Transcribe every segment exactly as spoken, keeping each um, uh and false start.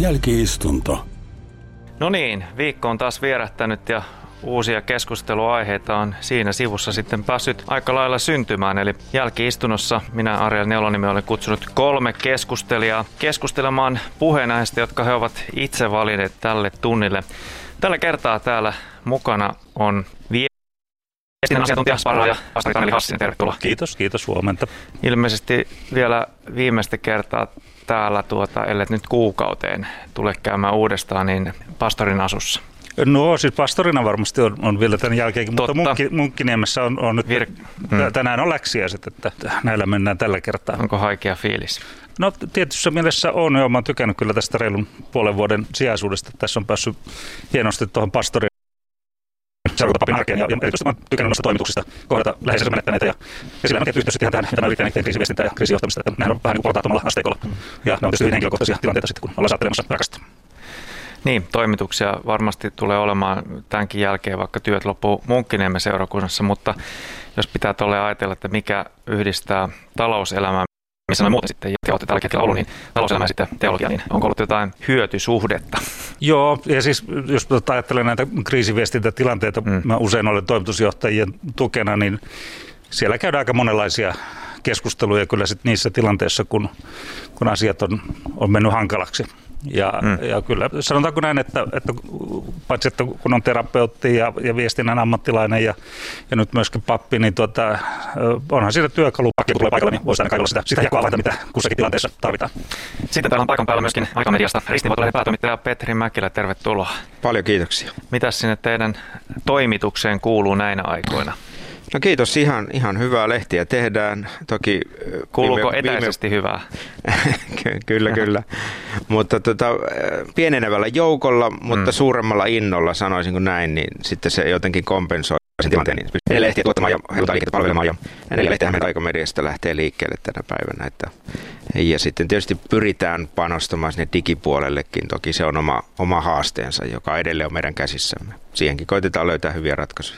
Jälki-istunto. No niin, viikko on taas vierähtänyt ja uusia keskusteluaiheita on siinä sivussa sitten päässyt aika lailla syntymään. Eli jälki-istunnossa minä, Ariel Nelonimi, olen kutsunut kolme keskustelijaa keskustelemaan puheenaiheista, jotka he ovat itse valinneet tälle tunnille. Tällä kertaa täällä mukana on viestinnän asiantuntija, sparraaja, pastori Taneli Hassinen, tervetuloa. Kiitos, kiitos, huomenta. Ilmeisesti vielä viimeistä kertaa täällä, tuota, ellei nyt kuukauteen tule käymään uudestaan, niin pastorin asussa. No siis pastorina varmasti on, on vielä tämän jälkeenkin, Totta. mutta munkki, Munkkiniemessä on, on nyt, Vir... hmm. tänään on läksiäiset, että näillä mennään tällä kertaa. Onko haikea fiilis? No tietyssä mielessä on, joo, mä oon tykännyt kyllä tästä reilun puolen vuoden sijaisuudesta. Tässä on päässyt hienosti tuohon pastorin seurakuntapapin arkeen ja, ja erityisesti mä oon tykännyt noista toimituksista kohdata läheisensä menettäneitä ja, ja sillä on tietysti yhteys ihan tähän, mitä mä yritän kriisiviestintää ja kriisijohtamista, että nehän on vähän niin kuin portaattomalla asteikolla ja ne on tietysti hyvin henkilökohtaisia tilanteita sitten, kun ollaan saattelemassa rakasta. Niin, toimituksia varmasti tulee olemaan tämänkin jälkeen, vaikka työt loppuu Munkkiniemen seurakunnassa, mutta jos pitää tolleen ajatella, että mikä yhdistää talouselämää, missä me muuten sitten olette tällä hetkellä ollut, niin talouselämä ja sitten teologia, niin onko ollut jotain hyötysuhdetta? Joo, ja siis jos ajattelen näitä kriisiviestintätilanteita, mm. mä usein olen toimitusjohtajien tukena, niin siellä käydään aika monenlaisia keskusteluja kyllä sitten niissä tilanteissa, kun, kun asiat on, on mennyt hankalaksi. Ja, mm. ja kyllä sanotaanko näin, että, että paitsi että kun on terapeutti ja, ja viestinnän ammattilainen ja, ja nyt myöskin pappi, niin tuota, onhan siitä työkalupakki, kun tulee paikalle, niin voisi aina kaikilla sitä, sitä jakoa avainta, mitä kussakin tilanteessa tarvitaan. Sitten täällä on paikan päällä myöskin Aikamediasta Ristinvaltoilehden päätoimittaja Petri Mäkilä, tervetuloa. Paljon kiitoksia. Mitäs sinne teidän toimitukseen kuuluu näinä aikoina? No kiitos, ihan, ihan hyvää lehtiä tehdään. Toki kuuluuko viime, etäisesti viime... hyvää? Kyllä, kyllä. Mutta tota, pienenevällä joukolla, mutta mm. suuremmalla innolla, sanoisinko näin, niin sitten se jotenkin kompensoi sen tilanteen. Niin pystyy lehtiä tuottamaan ja heilutaan liikettä palvelemaan. Ja neljä lehteä meidän Aikamediasta lähtee liikkeelle tänä päivänä. Että, ja sitten tietysti pyritään panostamaan sinne digipuolellekin. Toki se on oma, oma haasteensa, joka edelleen on meidän käsissämme. Siihenkin koitetaan löytää hyviä ratkaisuja.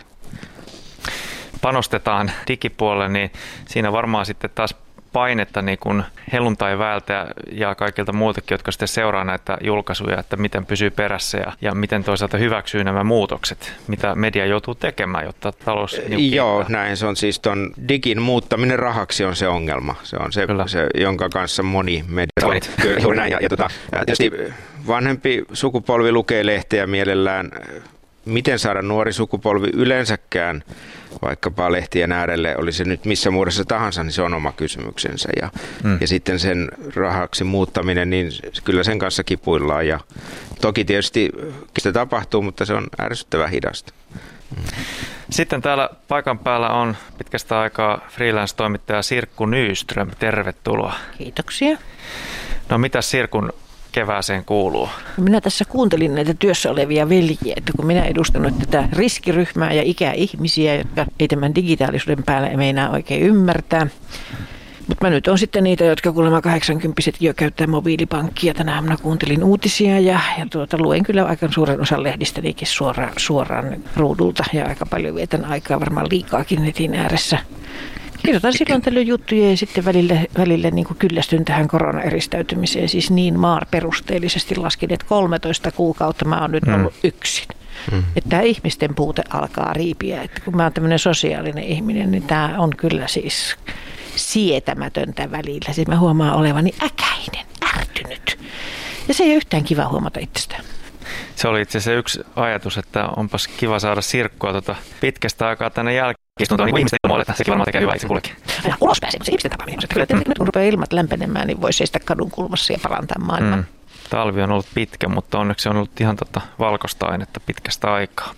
Panostetaan digipuolelle, niin siinä varmaan sitten taas painetta niin kuin helluntai-väeltä ja kaikilta muiltakin, jotka sitten seuraa näitä julkaisuja, että miten pysyy perässä ja, ja miten toisaalta hyväksyy nämä muutokset, mitä media joutuu tekemään, jotta talous niukkiintaa. Joo, näin se on siis ton digin muuttaminen rahaksi on se ongelma. Se on se, se jonka kanssa moni media... Kyllä, juuri näin. Ja, ja tota, tietysti vanhempi sukupolvi lukee lehteä mielellään. Miten saada nuori sukupolvi yleensäkään vaikkapa lehtien äärelle, oli se nyt missä muodossa tahansa, niin se on oma kysymyksensä. Ja, mm. ja sitten sen rahaksi muuttaminen, niin kyllä sen kanssa kipuillaan. Ja toki tietysti sitä tapahtuu, mutta se on ärsyttävän hidasta. Mm. Sitten täällä paikan päällä on pitkästä aikaa freelance-toimittaja Sirkku Nyström. Tervetuloa. Kiitoksia. No mitä Sirkun kevääseen kuuluu? Minä tässä kuuntelin näitä työssä olevia veljiä, että kun minä edustan nyt tätä riskiryhmää ja ikäihmisiä, jotka ei tämän digitaalisuuden päällä meinaa oikein ymmärtää. Mutta mä nyt on sitten niitä, jotka kuulemma kahdeksankymppisetkin jo käyttää mobiilipankkia. Tänä aamuna kuuntelin uutisia ja, ja tuota, luen kyllä aika suuren osan lehdistänikin suoraan, suoraan ruudulta ja aika paljon vietän aikaa, varmaan liikaakin netin ääressä. Kirjoitan silloin tällöin juttuja ja sitten välillä, välillä niin kuin kyllästyn tähän koronaeristäytymiseen. Siis niin maar perusteellisesti laskin, että kolmetoista kuukautta mä oon nyt ollut mm. yksin. Mm. Että tämä ihmisten puute alkaa riipiä. Että kun mä oon tämmöinen sosiaalinen ihminen, niin tämä on kyllä siis sietämätöntä välillä. Siis mä huomaan olevani äkäinen, ärtynyt. Ja se ei ole yhtään kiva huomata itsestään. Se oli itse asiassa yksi ajatus, että onpas kiva saada Sirkkua tuota pitkästä aikaa tänne jälkeen. Istuntoon niin ihmisten ilmoille, että sekin varmaan tekee hyvää itse kullekin. Aina ulos pääsee, mutta se ihmisten tapaaminen. Kyllä nyt kun rupeaa ilmat lämpenemään, niin voi seistä kadun kulmassa ja parantaa maailmaa. Mm. Talvi on ollut pitkä, mutta onneksi on ollut ihan tota valkoista ainetta pitkästä aikaa.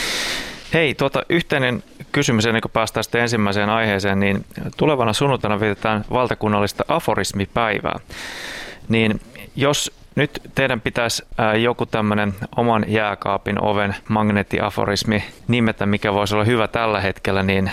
Hei, tuota, yhteinen kysymys ennen kuin päästään sitten ensimmäiseen aiheeseen, niin tulevana sunnuntaina vietetään valtakunnallista aforismipäivää. Niin jos nyt teidän pitäisi joku tämmöinen oman jääkaapin oven magneettiaforismi nimetä, mikä voisi olla hyvä tällä hetkellä, niin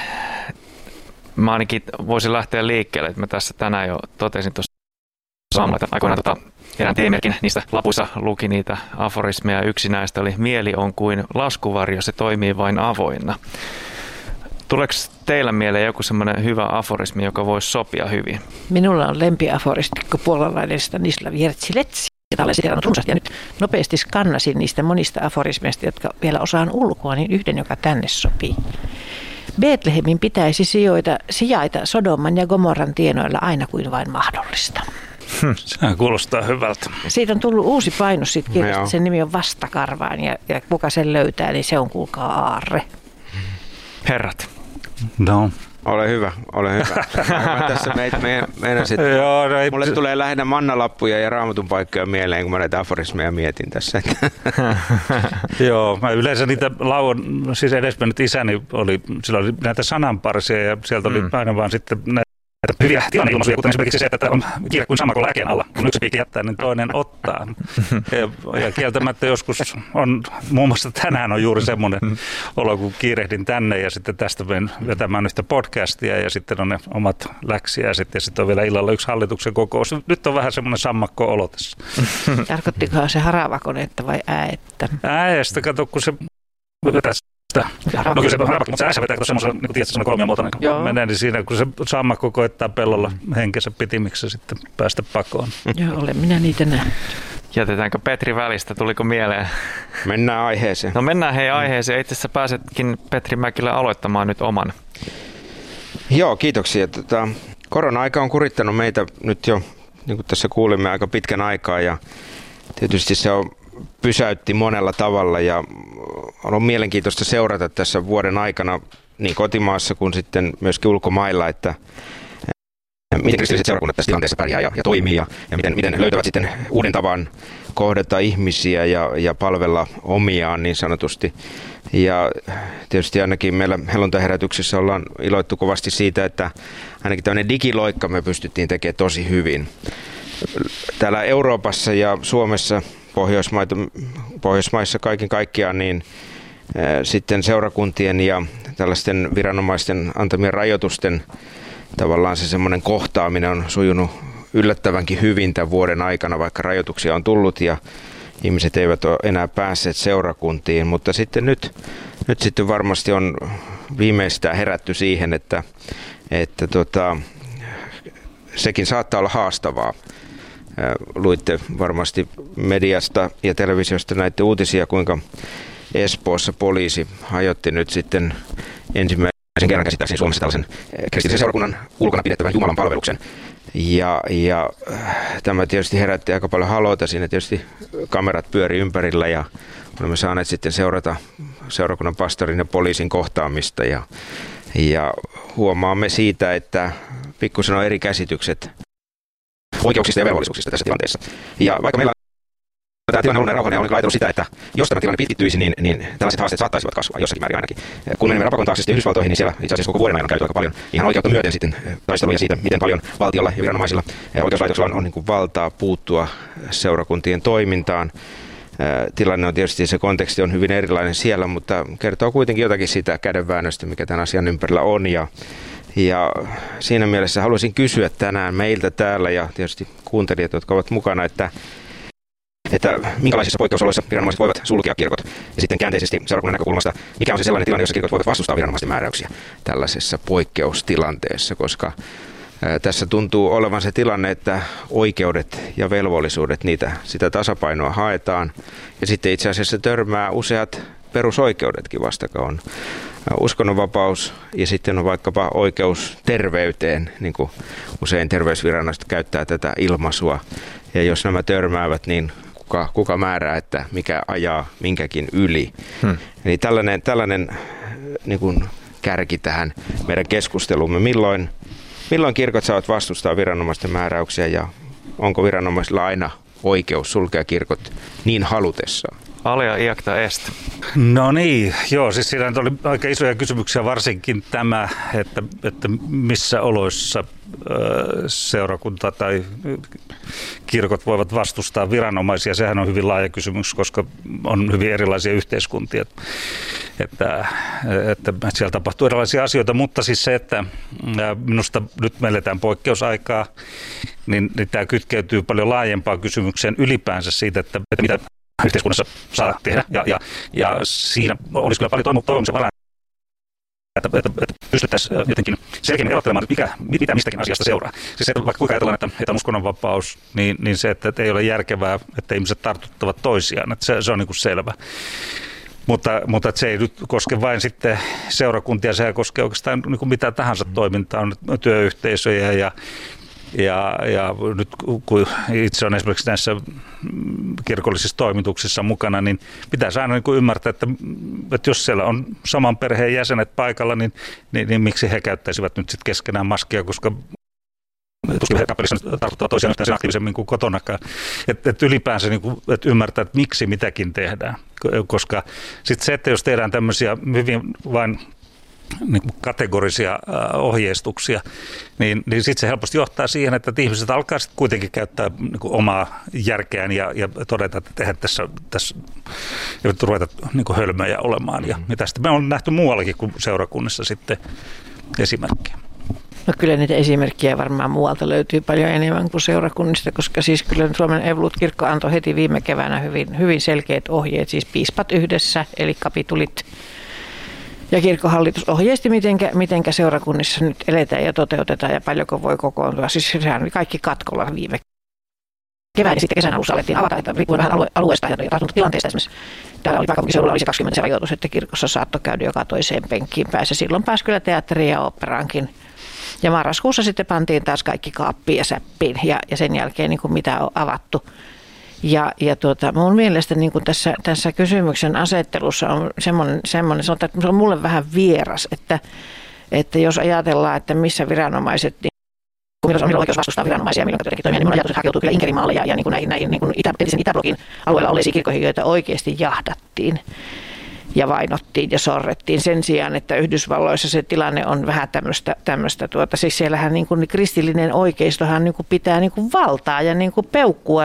mä ainakin voisin lähteä liikkeelle. Mä tässä tänään jo totesin tuossa aamulla, että aikoinaan tota, erään tiemerkin niistä lapuissa luki niitä aforismeja. Yksi näistä oli: mieli on kuin laskuvarjo, se toimii vain avoinna. Tuleeko teillä mieleen joku semmoinen hyvä aforismi, joka voisi sopia hyvin? Minulla on lempiaforistikko puolalainen Stanislav Jertsilets. jota olen siterannut runsaasti. Ja nyt nopeasti skannasin niistä monista aforismeista, jotka vielä osaan ulkoa, niin yhden, joka tänne sopii. Betlehemin pitäisi sijoita, sijaita Sodoman ja Gomorran tienoilla aina kuin vain mahdollista. Hmm. Sehän kuulostaa hyvältä. Siitä on tullut uusi painos siitä kirjasta. Sen nimi on Vastakarvaan ja, ja kuka sen löytää, niin se on kuulkaa aarre. Herrat. No. Ole hyvä, ole hyvä. Mä tässä me, me, meinasin, Joo, no ei... mulle tulee lähinnä mannalappuja ja raamatun paikkoja mieleen, kun mä näitä aforismeja mietin tässä. Joo, mä yleensä niitä lauan, siis edesmennyt isäni oli, sillä oli näitä sananparsia ja sieltä oli mm. aina vaan sitten näitä hyviä tilanneilmaisuja, kuten esimerkiksi se, että on kiire kuin sammakon lääkeen alla. Kun yksi piikki jättää, niin toinen ottaa. Ja, ja kieltämättä joskus on, muun muassa tänään on juuri semmoinen olo, kun kiirehdin tänne ja sitten tästä menen vetämään yhtä podcastia ja sitten on ne omat läksiäiset ja sitten on vielä illalla yksi hallituksen kokous. Nyt on vähän semmoinen sammakko-olo tässä. Tarkoittikohan se haravakonetta vai ääettä? Ääestä, kato, kun se vetää No kyllä se on harapakki, mutta se äsä vetää semmoisella, niin kuin tiedät, semmoinen kolmiomuotoinen menee, niin siinä kun se sammakko koittaa pellolla henkensä pitimiksi sitten päästä pakoon. Joo, olen minä niitä nähnyt. Jätetäänkö Petri välistä, tuliko mieleen? Mennään aiheeseen. No mennään hei aiheeseen. Itse asiassa pääsetkin Petri Mäkilä aloittamaan nyt oman. Joo, kiitoksia. Tota, korona-aika on kurittanut meitä nyt jo, niin kuin tässä kuulimme, aika pitkän aikaa ja tietysti se on pysäytti monella tavalla ja on mielenkiintoista seurata tässä vuoden aikana niin kotimaassa kuin sitten myöskin ulkomailla, että miten kristilliset seurakunnat tässä tilanteessa pärjää ja, ja toimii ja, ja miten, miten löytävät sitten uuden tavan kohdata ihmisiä ja, ja palvella omiaan niin sanotusti. Ja tietysti ainakin meillä helluntaherätyksessä ollaan iloittu kovasti siitä, että ainakin tämmöinen digiloikka me pystyttiin tekemään tosi hyvin. Täällä Euroopassa ja Suomessa Pohjoismaita, Pohjoismaissa kaiken kaikkiaan, niin ää, sitten seurakuntien ja tällaisten viranomaisten antamien rajoitusten tavallaan se semmoinen kohtaaminen on sujunut yllättävänkin hyvin tämän vuoden aikana, vaikka rajoituksia on tullut ja ihmiset eivät ole enää päässeet seurakuntiin, mutta sitten nyt, nyt sitten varmasti on viimeistään herätty siihen, että, että tota, sekin saattaa olla haastavaa. Luitte varmasti mediasta ja televisiosta näitä uutisia, kuinka Espoossa poliisi hajotti nyt sitten ensimmäisen kerran käsittääkseni Suomessa tällaisen kristillisen seurakunnan ulkona pidettävän Jumalan palveluksen. Ja, ja tämä tietysti herätti aika paljon haloita. Siinä tietysti kamerat pyöri ympärillä ja olemme saaneet sitten seurata seurakunnan pastorin ja poliisin kohtaamista. Ja, ja huomaamme siitä, että pikkusen on eri käsitykset oikeuksista ja velvollisuuksista tässä tilanteessa. Ja vaikka meillä tämä tilanne on ollut rauhallinen, olen ajatellut sitä, että jos tämä tilanne pitkittyisi, niin, niin tällaiset haasteet saattaisivat kasvaa jossakin määrin ainakin. Kun menemme rapakon taakse Yhdysvaltoihin, niin siellä itse asiassa koko vuoden ajan on käyty aika paljon ihan oikeutta myöten sitten taisteluja siitä, miten paljon valtiolla ja viranomaisilla ja oikeuslaitoksilla on, on niin kuin valtaa puuttua seurakuntien toimintaan. Tilanne on tietysti, se konteksti on hyvin erilainen siellä, mutta kertoo kuitenkin jotakin sitä kädenväännöstä, mikä tämän asian ympärillä on. Ja, ja siinä mielessä haluaisin kysyä tänään meiltä täällä ja tietysti kuuntelijat, jotka ovat mukana, että että minkälaisissa poikkeusoloissa viranomaiset voivat sulkea kirkot ja sitten käänteisesti seurakunnan näkökulmasta, mikä on se sellainen tilanne, jossa kirkot voivat vastustaa viranomaisten määräyksiä tällaisessa poikkeustilanteessa, koska ää, tässä tuntuu olevan se tilanne, että oikeudet ja velvollisuudet, niitä, sitä tasapainoa haetaan ja sitten itse asiassa törmää useat perusoikeudetkin vastakkain. Uskonnonvapaus ja sitten on vaikkapa oikeus terveyteen, niin kuin usein terveysviranomaiset käyttää tätä ilmaisua ja jos nämä törmäävät, niin Kuka, kuka määrää, että mikä ajaa minkäkin yli. Hmm. Eli tällainen, tällainen niin kuin kärki tähän meidän keskustelumme. Milloin, milloin kirkot saavat vastustaa viranomaisten määräyksiä ja onko viranomaisilla aina oikeus sulkea kirkot niin halutessaan? Alea iacta est. No niin, joo, siis siinä oli aika isoja kysymyksiä, varsinkin tämä, että, että missä oloissa seurakunta tai kirkot voivat vastustaa viranomaisia. Sehän on hyvin laaja kysymys, koska on hyvin erilaisia yhteiskuntia, että, että siellä tapahtuu erilaisia asioita, mutta siis se, että minusta nyt me eletään poikkeusaikaa, niin, niin tämä kytkeytyy paljon laajempaan kysymykseen ylipäänsä siitä, että, että mitä yhteiskunnassa saa tehdä ja, ja, ja siinä olisi kyllä paljon toivomuksen varaa Että, että, että pystyttäisiin jotenkin selkeämmin erottelemaan, mikä, mitä mistäkin asiasta seuraa. Siis että vaikka kuinka ajatellaan, että, että on uskonnonvapaus, niin, niin se, että, että ei ole järkevää, että ihmiset tartuttavat toisiaan, että se, se on niin kuin selvä. Mutta, mutta se ei nyt koske vain sitten seurakuntia, sehän koskee oikeastaan niin kuin mitä tahansa toimintaa, on työyhteisöjä ja Ja, ja nyt kun itse olen esimerkiksi näissä kirkollisissa toimituksissa mukana, niin pitäisi aina niin kuin ymmärtää, että, että jos siellä on saman perheen jäsenet paikalla, niin, niin, niin miksi he käyttäisivät nyt sitten keskenään maskia, koska tuskin he kappelissa tartuttaa toisiaan yhtään sen aktiivisemmin kuin kotonakaan. Että et ylipäänsä niin kuin, että ymmärtää, että miksi mitäkin tehdään, koska sitten se, että jos tehdään tämmöisiä hyvin vain niin kuin kategorisia ohjeistuksia, niin, niin sitten se helposti johtaa siihen, että ihmiset alkaa sitten kuitenkin käyttää niin kuin omaa järkeään ja, ja todeta, että tehdään tässä, tässä ei ruveta niin kuin hölmöjä olemaan. Ja, ja tästä me on nähty muuallakin kuin seurakunnissa sitten esimerkkejä. No kyllä niitä esimerkkejä varmaan muualta löytyy paljon enemmän kuin seurakunnista, koska siis kyllä Suomen Evolut-kirkko antoi heti viime keväänä hyvin, hyvin selkeät ohjeet, siis piispat yhdessä, eli kapitulit ja kirkkohallitus ohjeisti, mitenkä, mitenkä seurakunnissa nyt eletään ja toteutetaan ja paljonko voi kokoontua. Siis sehän oli kaikki katkolla viime kevään ja sitten kesän alussa alettiin avata, että riippuen vähän alue, alueesta ja tartuntatilanteesta. Esimerkiksi täällä oli pääkaupunkiseudulla oli se kaksikymmentä rajoitus, että kirkossa saattoi käydä joka toiseen penkkiin päässä. Silloin pääsi kyllä teatteriin ja oopperaankin. Ja marraskuussa sitten pantiin taas kaikki kaappiin ja säppiin ja, ja sen jälkeen niin kuin mitä on avattu. Ja, ja tuota, mun mielestä niin kuin tässä, tässä kysymyksen asettelussa on semmoinen, semmoinen sanotaan, että se on mulle vähän vieras, että, että jos ajatellaan, että missä viranomaiset, niin milloin on oikeus vastustaa viranomaisia, milloin jotenkin toimia, niin mun ajatus hakeutuu kyllä Inkerimaalle ja, ja niin kuin näihin, näihin niin kuin itä, entisen Itäblogin alueella olleisiin kirkkoihin, joita oikeasti jahdattiin ja vainottiin ja sorrettiin sen sijaan, että Yhdysvalloissa se tilanne on vähän tämmöistä, tämmöistä tuota, siis siellähän niin kuin kristillinen oikeistohan niin kuin pitää niin kuin valtaa ja niin kuin peukkua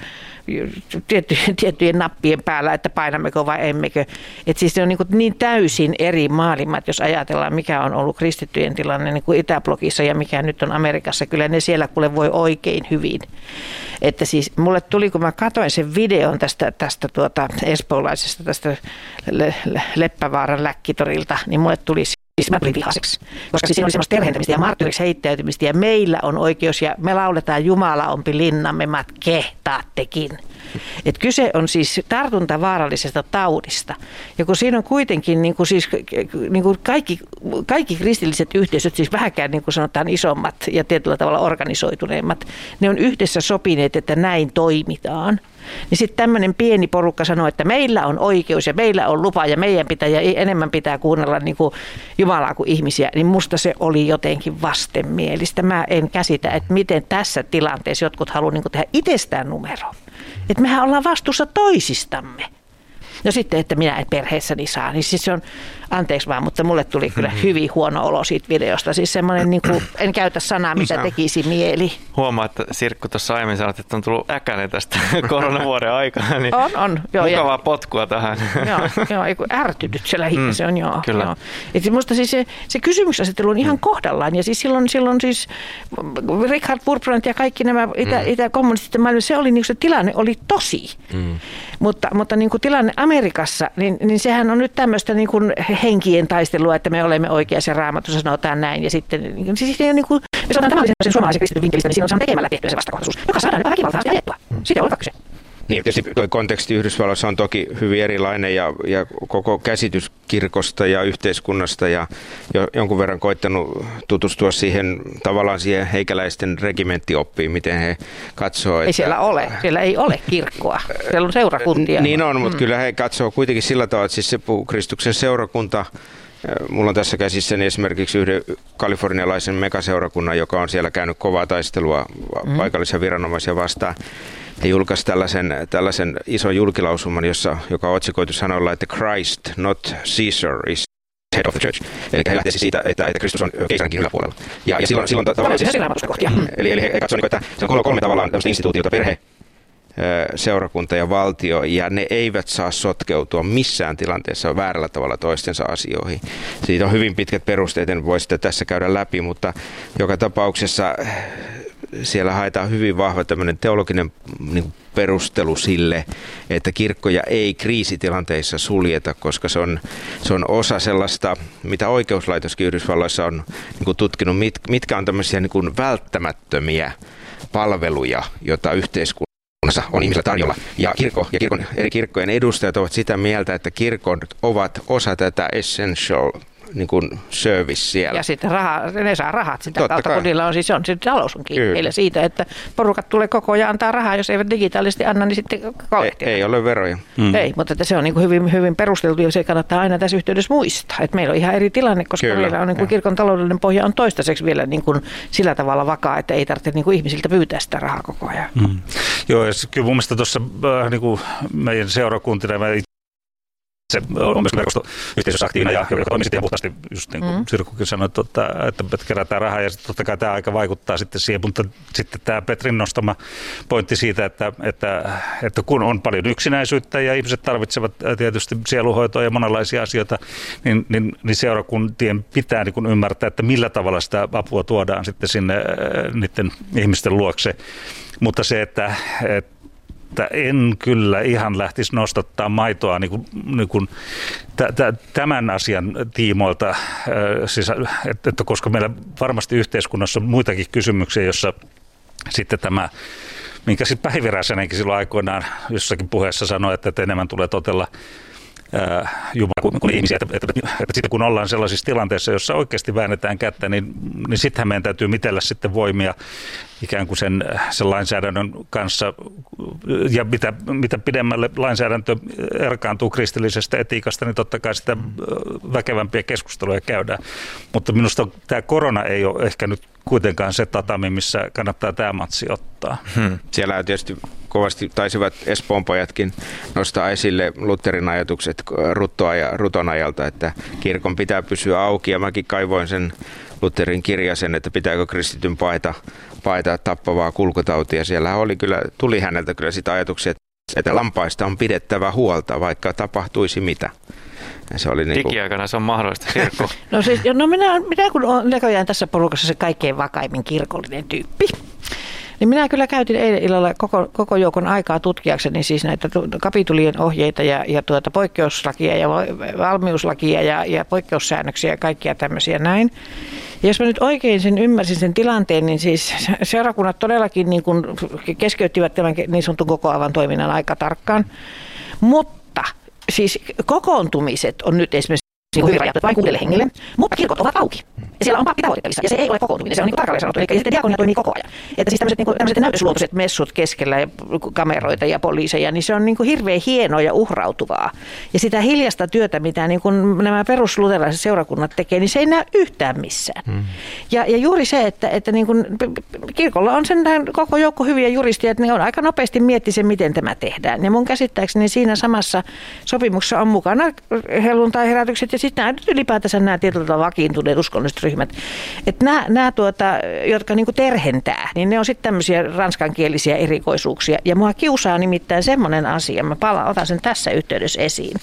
tiettyjen, tiettyjen nappien päällä, että painammeko vai emmekö. Et siis se on niin, kuin niin täysin eri maailmat, jos ajatellaan mikä on ollut kristittyjen tilanne niin kuin Itäblogissa ja mikä nyt on Amerikassa. Kyllä ne siellä kuule voi oikein hyvin. Että siis mulle tuli, kun mä katsoin sen videon tästä, tästä tuota espoolaisesta, tästä Le- Le- Leppävaaran läkkitorilta, niin mulle tuli siis mä tulin vihaiseksi, koska siis siinä oli semmoista terhentämistä ja marttyyriksi heittäytymistä ja meillä on oikeus ja me lauletaan Jumala ompi linnamme, mat kehtaattekin. Et kyse on siis tartuntavaarallisesta taudista ja kun siinä on kuitenkin niin kuin siis, niin kuin kaikki, kaikki kristilliset yhteisöt, siis vähänkään niin kuin sanotaan isommat ja tietyllä tavalla organisoituneemmat, ne on yhdessä sopineet, että näin toimitaan. Niin sitten tämmöinen pieni porukka sanoo, että meillä on oikeus ja meillä on lupa ja meidän pitää ja enemmän pitää kuunnella niin kuin Jumalaa kuin ihmisiä, niin musta se oli jotenkin vastenmielistä. Mä en käsitä, että miten tässä tilanteessa jotkut haluaa niin kuin tehdä itsestään numero. Että mehän ollaan vastuussa toisistamme. No sitten, että minä en perheessäni saa, niin siis se on, anteeksi vaan, mutta mulle tuli kyllä hyvin huono olo siitä videosta. Siis semmoinen, niin kuin, en käytä sanaa, mitä tekisi mieli. Huomaa, että Sirkku tuossa aiemmin sanoi, että on tullut äkäinen tästä koronavuoden aikana. Niin on, on. Joo, mukavaa ja, potkua tähän. Joo, joo ärtynyt se lähinnä, mm, se on joo. Kyllä. joo. Et musta siis se, se kysymyksasettelu on ihan kohdallaan. Ja siis silloin, silloin siis Richard Wurmbrand ja kaikki nämä itä, mm. itäkommunististen maailmassa, se oli niin se tilanne oli tosi. Mm. Mutta, mutta niin kuin tilanne Amerikassa, niin, niin sehän on nyt tämmöistä niin kuin henkien taistelua, että me olemme oikeassa ja Raamatussa sanotaan näin. Ja sitten, siis niin kuin, me sanotaan tavallisen suomalaisen kristityn vinkkelistä, niin siinä on saanut tekemällä tehtyä se vastakohtaisuus, joka saadaan jopa väkivaltaisesti ajettua. Siitä on kyse. Niin, tietysti tuo konteksti Yhdysvalloissa on toki hyvin erilainen ja, ja koko käsitys kirkosta ja yhteiskunnasta ja jo, jonkun verran koittanut tutustua siihen tavallaan siihen heikäläisten regimenttioppiin, miten he katsoo. Ei että, siellä ole, siellä ei ole kirkkoa, siellä on seurakuntia. Niin on, mutta mm. kyllä he katsoo kuitenkin sillä tavalla, että siis se Kristuksen seurakunta, mulla on tässä käsissäni esimerkiksi yhden kalifornialaisen megaseurakunnan, joka on siellä käynyt kovaa taistelua mm. paikallisia viranomaisia vastaan. He julkaisivat tällaisen, tällaisen ison julkilausuman, jossa, joka on otsikoitu sanoilla, että Christ, not Caesar, is head of the church. Eli he lähtevät siitä, että, että Kristus on keisarinkin yläpuolella. Ja, ja silloin, silloin tavallaan... Siis, eli, eli he katsovat, että se on kolme tavallaan tämmöistä instituutiota, perhe, seurakunta ja valtio, ja ne eivät saa sotkeutua missään tilanteessa väärällä tavalla toistensa asioihin. Siitä on hyvin pitkät perusteet, en voi sitä tässä käydä läpi, mutta joka tapauksessa siellä haetaan hyvin vahva tämmöinen teologinen niin perustelu sille, että kirkkoja ei kriisitilanteissa suljeta, koska se on, se on osa sellaista, mitä oikeuslaitoskin Yhdysvalloissa on niin kuin tutkinut, mit, mitkä on tämmöisiä niin kuin välttämättömiä palveluja, joita yhteiskunnassa on ihmisillä tarjolla. Ja, kirkko, ja kirkon, eri kirkkojen edustajat ovat sitä mieltä, että kirkon ovat osa tätä essential niin kuin service siellä. Ja sitten raha, ne saa rahat sitä Totta kautta, kai. kun niillä on siis on, se talous on kiinni heille siitä, että porukat tulee koko ajan antaa rahaa, jos eivät digitaalisesti anna, niin sitten kollektiivisesti. Ei, ei ole veroja. Mm. Ei, mutta että se on niin kuin hyvin, hyvin perusteltu ja se kannattaa aina tässä yhteydessä muistaa, että meillä on ihan eri tilanne, koska Kyllä. meillä on niin kuin kirkon taloudellinen pohja on toistaiseksi vielä niin kuin sillä tavalla vakaa, että ei tarvitse niin kuin ihmisiltä pyytää sitä rahaa koko ajan. Mm. Joo, ja kyllä mun mielestä tuossa äh, niin kuin meidän seurakuntina, me se on myös verkostoyhteisössä aktiivinen ja joka toimii sitten ihan puhtaasti, just niin kuin mm. Sirkkukin sanoi, että, että kerätään rahaa ja totta kai tämä aika vaikuttaa sitten siihen, mutta sitten tämä Petrin nostama pointti siitä, että, että, että kun on paljon yksinäisyyttä ja ihmiset tarvitsevat tietysti sieluhoitoa ja monenlaisia asioita, niin, niin, niin seurakuntien pitää niin kuin ymmärtää, että millä tavalla sitä apua tuodaan sitten sinne niiden ihmisten luokse, mutta se, että, että että en kyllä ihan lähtisi nostattaa maitoa niin kuin, niin kuin t- t- tämän asian tiimoilta, siis, että, että koska meillä varmasti yhteiskunnassa on muitakin kysymyksiä, jossa sitten tämä, minkä sitten Päivi Räsänenkin silloin aikoinaan jossakin puheessa sanoi, että enemmän tulee totella Jumala kuin, kuin ihmisiä, että, että, että, että sitten kun ollaan sellaisissa tilanteissa, jossa oikeasti väännetään kättä, niin, niin sittenhän meidän täytyy mitellä sitten voimia ikään kuin sen, sen lainsäädännön kanssa, ja mitä, mitä pidemmälle lainsäädäntö erkaantuu kristillisestä etiikasta, niin totta kai sitä väkevämpiä keskusteluja käydään. Mutta minusta tämä korona ei ole ehkä nyt kuitenkaan se tatami, missä kannattaa tämä matsi ottaa. Hmm. Siellä tietysti kovasti taisivat Espoon pojatkin nostaa esille Lutherin ajatukset Ruttoa ja Ruton ajalta, että kirkon pitää pysyä auki, ja mäkin kaivoin sen Lutherin kirjasen, että pitääkö kristityn paeta, paeta tappavaa kulkutautia. Siellä oli kyllä, tuli häneltä kyllä sitä ajatuksia, että lampaista on pidettävä huolta, vaikka tapahtuisi mitä. Se oli niin kuin... Digiaikana se on mahdollista, Sirkku. No siis, no minä, minä kun olen näköjään tässä porukassa se kaikkein vakaimmin kirkollinen tyyppi, niin minä kyllä käytin eilen illalla koko, koko joukon aikaa tutkiakseni siis näitä kapitulien ohjeita ja, ja tuota poikkeuslakia ja valmiuslakia ja, ja poikkeussäännöksiä ja kaikkia tämmöisiä näin. Ja jos mä nyt oikein sen ymmärsin sen tilanteen, niin siis seurakunnat todellakin niin kuin keskeyttivät tämän niin sanotun kokoavan toiminnan aika tarkkaan, mutta siis kokoontumiset on nyt esimerkiksi hyvin rajattu vain kuudelle hengelle, mutta kirkot ovat auki. Ja siellä on pappi tavoitettavissa, ja se ei ole kokoontuminen, se on niin tarkalleen sanottu. Eli sitten diakonia toimii koko ajan. Että siis tämmöiset, niin kuin, tämmöiset näytösluontoiset messut keskellä ja kameroita ja poliiseja, niin se on niin kuin hirveän hienoa ja uhrautuvaa. Ja sitä hiljasta työtä, mitä niin kuin nämä perusluterilaiset seurakunnat tekee, niin se ei näy yhtään missään. Hmm. Ja, ja juuri se, että, että niin kuin kirkolla on sen koko joukko hyviä juristia, että ne on aika nopeasti miettiä sen, miten tämä tehdään. Ja mun käsittääkseni siinä samassa sopimuksessa on mukana helluntai-herätykset ja sitten nämä ylipäätänsä nämä tietyllä tavalla vakiintuneet uskonnolliset ryhmät. Että nämä, nämä tuota, jotka niin kuin terhentää, niin ne on sitten tämmöisiä ranskankielisiä erikoisuuksia. Ja mua kiusaa nimittäin semmoinen asia, mä palaan, otan sen tässä yhteydessä esiin.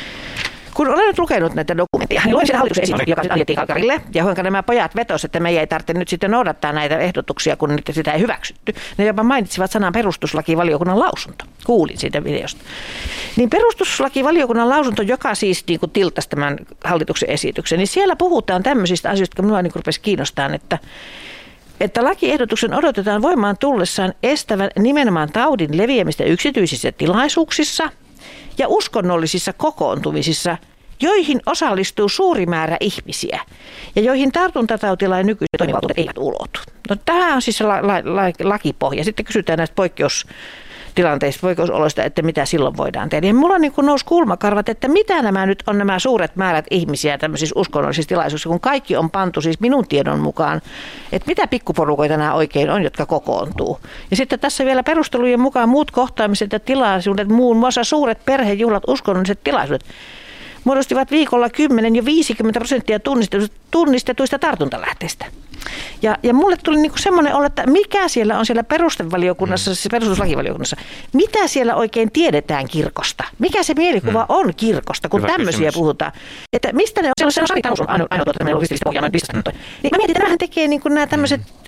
Kun olen nyt lukenut näitä dokumentteja, niin luen sitä hallituksen esityksen, joka annettiin Kalkarille, ja kuinka nämä pojat vetosivat, että meidän ei tarvitse nyt sitten noudattaa näitä ehdotuksia, kun nyt sitä ei hyväksytty. Ne jopa mainitsivat sanan perustuslakivaliokunnan lausunto. Kuulin siitä videosta. Niin perustuslakivaliokunnan lausunto, joka siis niin kuin tiltasi tämän hallituksen esityksen, niin siellä puhutaan tämmöisistä asioista, jotka minua niin rupesi kiinnostamaan, että että lakiehdotuksen odotetaan voimaan tullessaan estävän nimenomaan taudin leviämistä yksityisissä tilaisuuksissa ja uskonnollisissa kokoontumisissa, joihin osallistuu suuri määrä ihmisiä ja joihin tartuntatautilain nykyiset toimivaltuudet eivät ulotu. No, tämä on siis se la, la, la, lakipohja. Sitten kysytään näistä poikkeustilanteista, poikkeusoloista, että mitä silloin voidaan tehdä. Ja mulla niin kuin nousi kulmakarvat, että mitä nämä nyt on nämä suuret määrät ihmisiä tämmöisissä uskonnollisissa tilaisuuksissa, kun kaikki on pantu siis minun tiedon mukaan, että mitä pikkuporukoita nämä oikein on, jotka kokoontuu. Ja sitten tässä vielä perustelujen mukaan muut kohtaamiset ja tilaisuudet, muun muassa suuret perhejuhlat, uskonnolliset tilaisuudet, muodostivat viikolla kymmenen ja viisikymmentä prosenttia tunnistetuista tartuntalähteistä. Ja, ja mulle tuli niinku semmoinen olo, että mikä siellä on siellä perustevaliokunnassa, mm. siis perustuslakivaliokunnassa, mitä siellä oikein tiedetään kirkosta? Mikä se mielikuva mm. on kirkosta, kun Hyvä tämmöisiä kysymys. Puhutaan? Että mistä ne on? Siellä on Sari Tanus on ainoa tuota, että meillä on kristillistä pohjaa, noin kristillistä. Niin mä mietin, että tämähän tekee niinku nämä tämmöiset mm.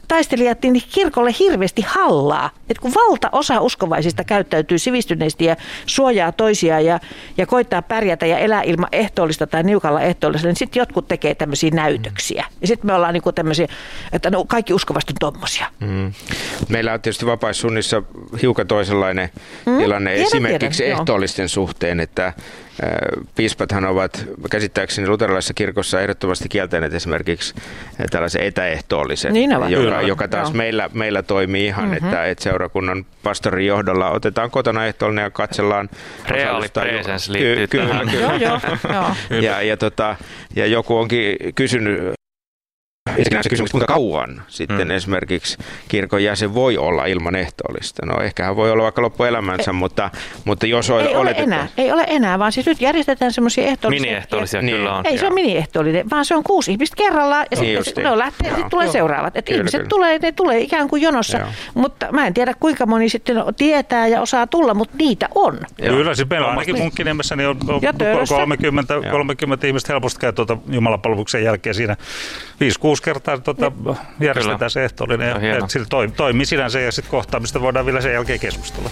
taistelijat niin kirkolle hirveästi hallaa. Et kun valtaosa uskovaisista käyttäytyy sivistyneesti ja suojaa toisiaan ja, ja koittaa pärjätä ja elää ilman ehtoollista tai niukalla ehtoollista, niin sitten jotkut tekee tämmöisiä näytöksiä. Ja sitten me ollaan niinku tämmöisiä, että no kaikki uskovasti on tommosia. Mm. Meillä on tietysti vapaissunnissa hiukan toisenlainen mm. tilanne tiedän, esimerkiksi tiedän, ehtoollisten joo. suhteen, että piispathan ovat käsittääkseni luterilaisessa kirkossa ehdottomasti kieltäneet esimerkiksi tällaisen etäehtoollisen, niin joka, joka taas meillä, meillä toimii ihan, mm-hmm. että, että seurakunnan pastorin johdolla otetaan kotona ehtoollinen ja katsellaan. Reaalipresens liittyy ky- tähän. Kyllä, kyllä. ja, ja, tota, ja joku onkin kysynyt, esimerkiksi se kysymys, kuinka kauan sitten mm. esimerkiksi kirkon jäsen voi olla ilman ehtoollista. No ehkä hän voi olla vaikka loppuelämänsä, ei, mutta, mutta jos ei oletetaan... Ole enää, ei ole enää, vaan siis nyt järjestetään semmoisia ehtoollisia. Mini-ehtoollisia niin. kyllä on. Ei se ole mini-ehtoollinen, vaan se on kuusi ihmistä kerrallaan ja niin sitten ne lähtee, sitten tulee seuraavat. Että ihmiset kyllä. tulee, ne tulee ikään kuin jonossa, joo. mutta mä en tiedä kuinka moni sitten tietää ja osaa tulla, mutta niitä on. Joo. Kyllä, siis meillä on ainakin Munkkiniemessä niin on kolmekymmentä, kolmekymmentä ihmistä helposti käy tuota jumalapalveluksen jälkeen siinä viisi kuusi kertaa tuota, järjestetään kyllä. se ehtoollinen ja, ja sillä toimi, toimii sinänsä ja sitten kohtaamista voidaan vielä sen jälkeen keskustella.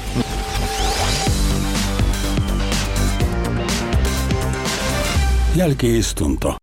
Jälki-istunto.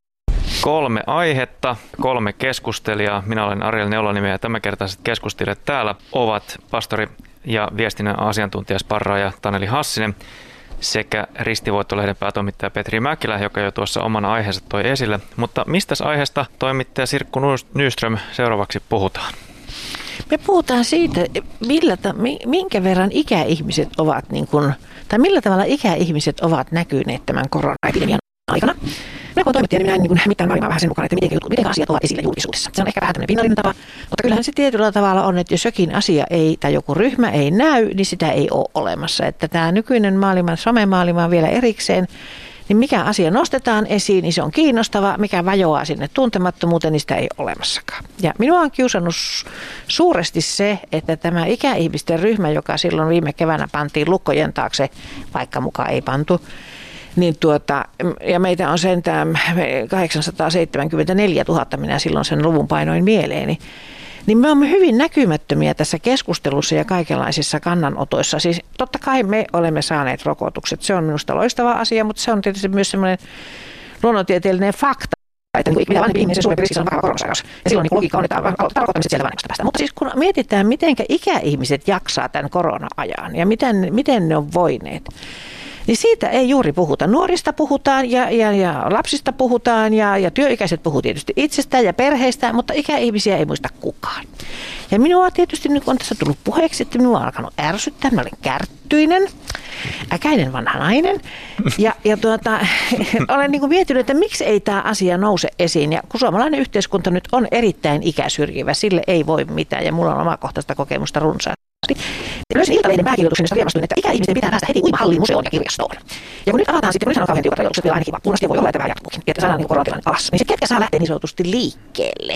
Kolme aihetta, kolme keskustelijaa. Minä olen Ariel Neulonimi ja tämänkertaiset keskustelijat täällä ovat pastori ja viestinnän asiantuntija sparraaja Taneli Hassinen sekä Ristivoitto-lehden päätoimittaja Petri Mäkilä, joka jo tuossa omana aiheensa toi esille. Mutta mistä aiheesta toimittaja Sirkku Nyström seuraavaksi puhutaan? Me puhutaan siitä, millä ta, minkä verran ikäihmiset ovat, niin kun, tai millä tavalla ikäihmiset ovat näkyneet tämän koronaepidemian aikana. Minä kun toimittaja, niin minä en niin mitään maailmaa vähän sen mukaan, että miten, miten asiat ovat esillä julkisuudessa. Se on ehkä vähän tämmöinen pinnallinen tapa, mutta kyllähän se tietyllä tavalla on, että jos jokin asia ei tai joku ryhmä ei näy, niin sitä ei ole olemassa. Että tämä nykyinen maailman, somemaailma on vielä erikseen, niin mikä asia nostetaan esiin, niin se on kiinnostava, mikä vajoaa sinne tuntemattomuuteen, niin sitä ei ole olemassakaan. Ja minua on kiusannut suuresti se, että tämä ikäihmisten ryhmä, joka silloin viime keväänä pantiin lukkojen taakse, vaikka mukaan ei pantu, niin tuota, ja meitä on sentään kahdeksansataaseitsemänkymmentäneljätuhatta, minä silloin sen luvun painoin mieleeni, niin me olemme hyvin näkymättömiä tässä keskustelussa ja kaikenlaisissa kannanotoissa. Siis totta kai me olemme saaneet rokotukset, se on minusta loistava asia, mutta se on tietysti myös semmoinen luonnontieteellinen fakta, että niin mitä vanhempi ihminen, se suurempi riski on vakava koronasairaus. Ja silloin niin logiikka on, että aloitetaan rokottamiset sieltä vanhemmasta päästä. Mutta siis kun mietitään, miten ikäihmiset jaksaa tämän korona-ajan ja miten, miten ne on voineet, niin siitä ei juuri puhuta. Nuorista puhutaan ja, ja, ja lapsista puhutaan ja, ja työikäiset puhuu tietysti itsestään ja perheistä, mutta ikäihmisiä ei muista kukaan. Ja minua tietysti nyt on tässä tullut puheeksi, että minua on alkanut ärsyttää. Mä olen kärttyinen, äkäinen vanha nainen ja, ja tuota, olen niin kuin miettinyt, että miksi ei tämä asia nouse esiin. Ja kun suomalainen yhteiskunta nyt on erittäin ikäsyrjivä, sille ei voi mitään ja mulla on omakohtaista kokemusta runsaasti. Löysin Iltalehden pääkirjoituksen, josta riemastuin, että ikäihmisten pitää päästä heti uimahalliin, museoon ja kirjastoon. Ja kun nyt avataan sitten, kun nyt on kauhean tiukat rajoitukset vielä ainakin vappuun asti, ja voi olla, että vähän jatkuukin, että saadaan niin koronatilanne alas, niin sitten ketkä saa lähteä niin sanotusti liikkeelle?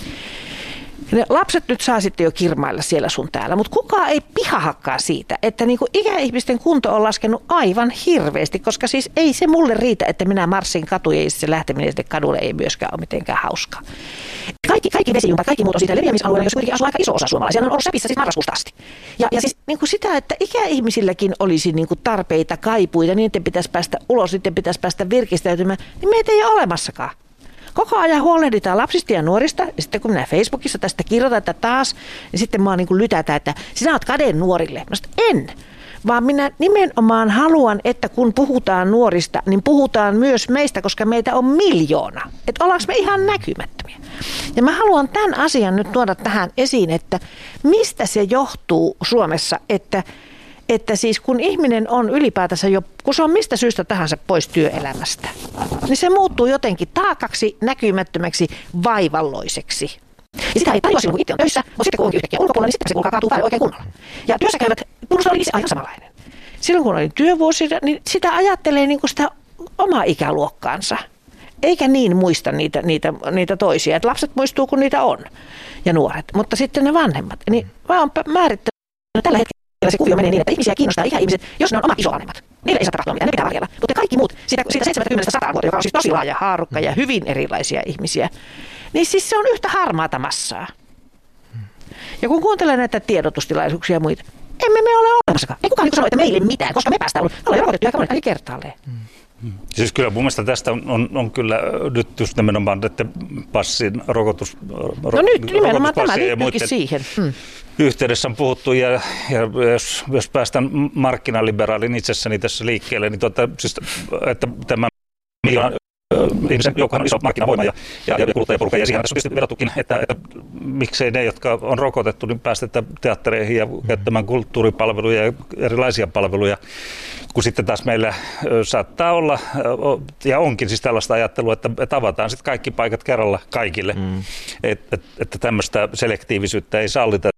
Ne lapset nyt saa sitten jo kirmailla siellä sun täällä, mutta kukaan ei pihahakkaa siitä, että niinku ikäihmisten kunto on laskenut aivan hirveästi, koska siis ei se mulle riitä, että minä marssin katuja ja se lähteminen sitten kadulle ei myöskään ole mitenkään hauskaa. Kaikki, kaikki vesijumpat, kaikki muut on siitä leviämisalueella, jos kuitenkin asuu aika iso osa suomalaisia, on ollut Säpissä siis marraskuusta asti. Ja, ja siis niin kuin sitä, että ikäihmisilläkin olisi niin kuin tarpeita, kaipuita, niin niiden pitäisi päästä ulos, niiden pitäisi päästä virkistäytymään, niin meitä ei ole olemassakaan. Koko ajan huolehditaan lapsista ja nuorista, ja sitten kun minä Facebookissa tästä kirjoitan tätä taas, niin sitten mua niin kuin lytätään, että sinä olet kadeen nuorille. Mä sanoin, en, vaan minä nimenomaan haluan, että kun puhutaan nuorista, niin puhutaan myös meistä, koska meitä on miljoona. Että ollaanko me ihan näkymättömiä. Ja mä haluan tämän asian nyt tuoda tähän esiin, että mistä se johtuu Suomessa, että Että siis kun ihminen on ylipäätänsä jo, kun se on mistä syystä tahansa pois työelämästä, niin se muuttuu jotenkin taakaksi, näkymättömäksi, vaivalloiseksi. Ja sitä ei tajua silloin, kun itse on töissä, mutta sitten kun onkin yhtäkkiä ulkopuolella, niin sitten se kuulkaa kaatuu päälle oikein kunnolla. Ja työssä käyvät, minusta oli itse aivan samanlainen. Silloin kun olin työvuosina, niin sitä ajattelee niin kuin sitä omaa ikäluokkaansa. Eikä niin muista niitä, niitä, niitä toisia. Että lapset muistuu, kun niitä on, ja nuoret. Mutta sitten ne vanhemmat, niin mä oon määrittänyt tällä hetkellä. Ja se kuvio menee niin, että ihmisiä kiinnostaa ikäihmiset, jos ne on omat isovanhemmat. Niille ei saa tapahtua mitään, ne pitää varjella. Mutta kaikki muut, siitä, siitä seitsemänkymmentä sataan vuotta, joka on siis tosi laaja haarukka ja hyvin erilaisia ihmisiä, niin siis se on yhtä harmaata massaa. Ja kun kuuntelee näitä tiedotustilaisuuksia ja muita, emme me ole olemassakaan. Ei kukaan sano, että meille mitään, koska me päästään ollut. Me ollaan rokotettu aika monet kertaalleen. Hmm. Siis kyllä mun mielestä tästä on, on, on kyllä nyt just nimenomaan, että passin rokotus, no nyt nimenomaan tämä liittyykin siihen. Hmm. Yhteydessä on puhuttu ja, ja jos, jos päästään markkinaliberaalin itsessäni tässä liikkeelle, niin tuota, siis, että tämä miljoona ihmisen joukkohan on iso markkinavoima ja, ja, ja kuluttajaporuka, ja siihen tässä on tietysti vedottukin, että, että miksei ne, jotka on rokotettu, niin päästetään teattereihin ja käyttämään kulttuuripalveluja ja erilaisia palveluja, kun sitten taas meillä saattaa olla, ja onkin siis tällaista ajattelua, että, että avataan sitten kaikki paikat kerralla kaikille, mm. että, että tämmöistä selektiivisyyttä ei sallita.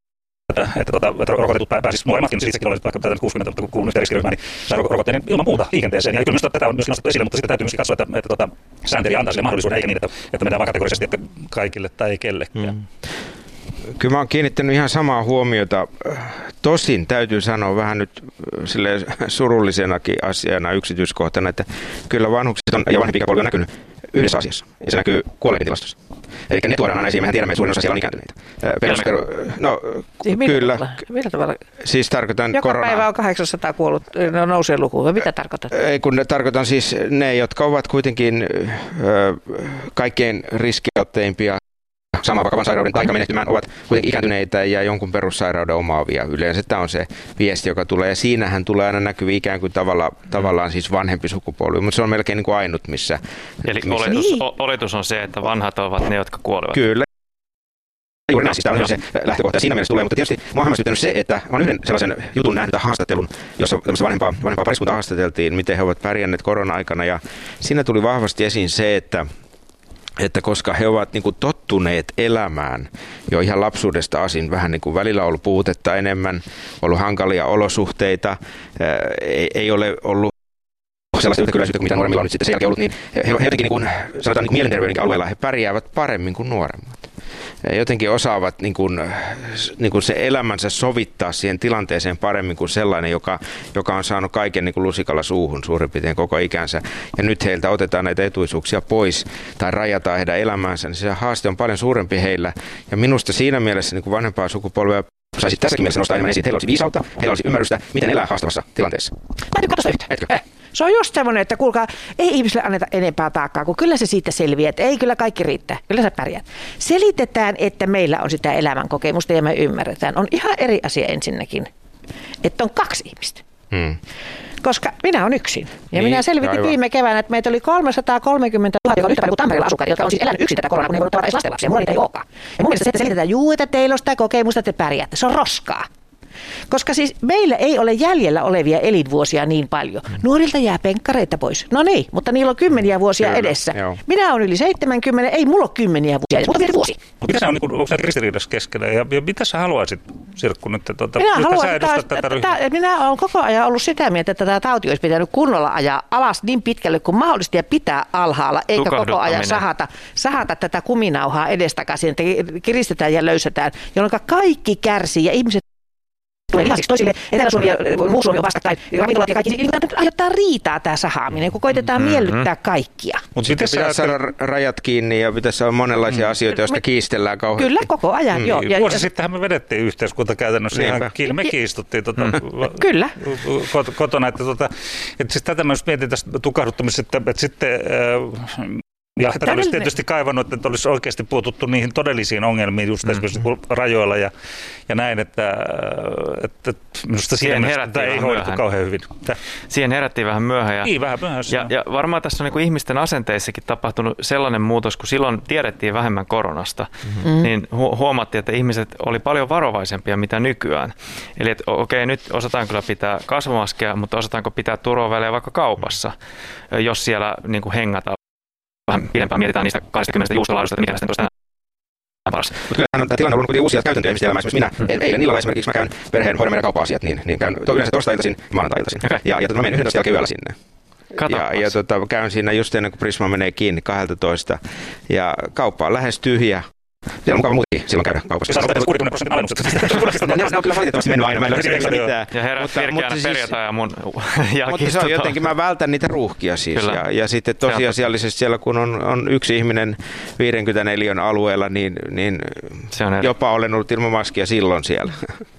Että, tuota, että rokotetut pääsisivät molemmatkin, siis itsekin olen vaikka tätä kuusikymmentä, kun kuulun yhteisriskirymään, niin saa rokotteen ilman muuta liikenteeseen. Ja kyllä minusta tätä on myöskin nostettu esille, mutta sitten täytyy myöskin katsoa, että, että tuota, sääntelijä antaa sille mahdollisuuden, eikä niin, että, että mennään vaan kategorisesti, että kaikille tai ei kellekään. Mm. Kyllä mä oon kiinnittänyt ihan samaa huomiota. Tosin täytyy sanoa vähän nyt silleen surullisenakin asiana, yksityiskohtana, että kyllä vanhukset on, ja vanhempi ikäpolvi on näkynyt yhdessä asiassa, ja se näkyy kuolleiden tilastossa. Eli ne tuodaan aina esiin, mehän tiedämme, että suurin osa siellä on ikääntyneitä. Perusperu, no siis kyllä, tavalla? Millä tavalla? Siis tarkoitan joka koronaa. Päivä on kahdeksansataa kuollut, no nousee lukuun, mitä tarkoitat? Ei, kun ne, tarkoitan siis ne, jotka ovat kuitenkin ö, kaikkein riskialtteimpia saman vakavan sairauden tai menehtymään, ovat kuitenkin ikääntyneitä ja jonkun perussairauden omaavia. Yleensä tämä on se viesti, joka tulee. Ja siinähän tulee aina näkyviä ikään kuin tavalla, tavallaan siis vanhempi sukupolvi, mutta se on melkein niin kuin ainut, missä... Eli missä oletus, niin. oletus on se, että vanhat ovat ne, jotka kuolevat. Kyllä. Juuri näin, siis tämä on se lähtökohta ja siinä mielessä tulee, mutta tietysti minua on hämmästyttänyt se, että olen yhden sellaisen jutun nähnyt haastattelun, jossa vanhempaa, vanhempaa pariskuntaa haastateltiin, miten he ovat pärjänneet korona-aikana, ja siinä tuli vahvasti esiin se, että että koska he ovat niin kuin tottuneet elämään jo ihan lapsuudesta asin, vähän niin kuin välillä on ollut puutetta enemmän, ollut hankalia olosuhteita, ei, ei ole ollut sellaista yhtäkylläisyyttä kuin mitä nuoremmilla on nyt sitten sen jälkeen ollut, niin he, he jotenkin niin kuin, sanotaan niin kuin mielenterveydenkin alueella he pärjäävät paremmin kuin nuoremmat. Jotenkin osaavat niin kuin, niin kuin se elämänsä sovittaa siihen tilanteeseen paremmin kuin sellainen, joka, joka on saanut kaiken niin kuin lusikalla suuhun suurin piirtein koko ikänsä. Ja nyt heiltä otetaan näitä etuisuuksia pois tai rajataan heidän elämäänsä, niin se haaste on paljon suurempi heillä. Ja minusta siinä mielessä niin kuin vanhempaa sukupolvea saisi tässäkin mielessä nostaa enemmän esiin, että heillä olisi viisautta, heillä olisi ymmärrystä, miten elää haastavassa tilanteessa. Täytyy katsoa yhtä. Etkö? Eh. Se on just semmoinen, että kuulkaa, ei ihmisille anneta enempää taakkaa, kun kyllä se siitä selviää, että ei kyllä kaikki riittää, kyllä sä pärjäät. Selitetään, että meillä on sitä elämänkokemusta ja me ymmärretään. On ihan eri asia ensinnäkin, että on kaksi ihmistä. Hmm. Koska minä olen yksin. Ja niin, minä selvitin viime keväänä, että meitä oli kolmesataakolmekymmentätuhatta, joka on yhtä paljon kuin Tampereella asukkaita, jotka on siis elänyt yksin tätä koronaa, kun ne ei voinut tavata edes lastenlapsia. Mulla niitä ei olekaan. Ja mun mielestä se, että selitetään, juu, että teillä on sitä kokemusta, että te pärjäätte. Se on roskaa. Koska siis meillä ei ole jäljellä olevia elinvuosia niin paljon. Nuorilta jää penkkareita pois. No niin, mutta niillä on kymmeniä vuosia Kyllä, edessä. Joo. Minä olen yli seitsemänkymmentä, ei mulla ole kymmeniä vuosia edessä, mutta vielä vuosi. Mutta mitä sä on, niin onko sä ristiriidassa keskellä? Ja, ja mitä sä haluaisit, Sirkku, nyt? Tuota, minä haluan, tätä tätä, minä olen koko ajan ollut sitä mieltä, että tätä tauti olisi pitänyt kunnolla ajaa alas niin pitkälle kuin mahdollista ja pitää alhaalla, eikä koko ajan sahata, sahata tätä kuminauhaa edestakaisin, että kiristetään ja löysätään, jolloin kaikki kärsii ja ihmiset tulee lihaisiksi toisille, Etelä-Suomi ja muu Suomi on vastakkain, ravintolat ja kaikki, niin aiottaa riitaa tämä sahaaminen, kun koitetaan mm-hmm. miellyttää kaikkia. Mutta sitten pitäisi saada rajat kiinni ja pitäisi olla monenlaisia mm. asioita, joista kiistellään kauheasti. Kyllä, koko ajan, mm. joo. Ja, Vuosi ja, sittenhän me vedettiin yhteiskunta käytännössä ihan kiinni, me kiistuttiin tuota, mm. Kyllä. kotona, että, tuota, että siis tätä mä just mietin tästä tukahduttamisesta, että, että sitten... Äh, Ja tätä olisi tietysti kaivannut, että olisi oikeasti puututtu niihin todellisiin ongelmiin just esimerkiksi mm. rajoilla ja, ja näin, että, että minusta siinä mielessä ei hoidettu kauhean hyvin. Tää. Siihen herättiin vähän myöhään. Ja, niin, vähän myöhässä. Ja, ja varmaan tässä on niin ihmisten asenteissakin tapahtunut sellainen muutos, kun silloin tiedettiin vähemmän koronasta, mm-hmm. niin hu- huomattiin, että ihmiset oli paljon varovaisempia mitä nykyään. Eli että okei, nyt osataan kyllä pitää kasvomaskeja, mutta osataanko pitää turvavälejä vaikka kaupassa, jos siellä niin kuin hengataan. Vähän pidempään mietitään niistä kaksikymmentä juustolaadusta, että mikä näistä tuosta paras. Mutta kyllähän tämä tilanne on ollut uusia käytäntöjä ihmisten elämässä. Minä mm. eilen illalla esimerkiksi mä käyn perheen hoidon meidän kauppa-asiat, niin, niin käyn yleensä torstai-iltaisin, maanantai-iltaisin. Okay. Ja, ja tota, mä menen yhdentoista jälkeen yöllä sinne. Katapas. Ja, ja tota, käyn siinä just ennen kuin Prisma menee kiinni kaksitoista. Ja kauppa on lähes tyhjä. Siellä on mukava muutenkin silloin käydä kaupassa. Jos on kuusikymmentä prosentin alennukset. Ne on kyllä valitettavasti mennyt aina, mä en ole mitään. Ja herät virkeänä perjantai ja mun jälkiistota. Mutta se on jotenkin, mä vältän niitä ruuhkia siis. Ja, ja sitten tosiasiallisesti siellä, kun on, on yksi ihminen viisikymmentä neliön alueella, niin, niin jopa olen ollut ilman maskia silloin siellä.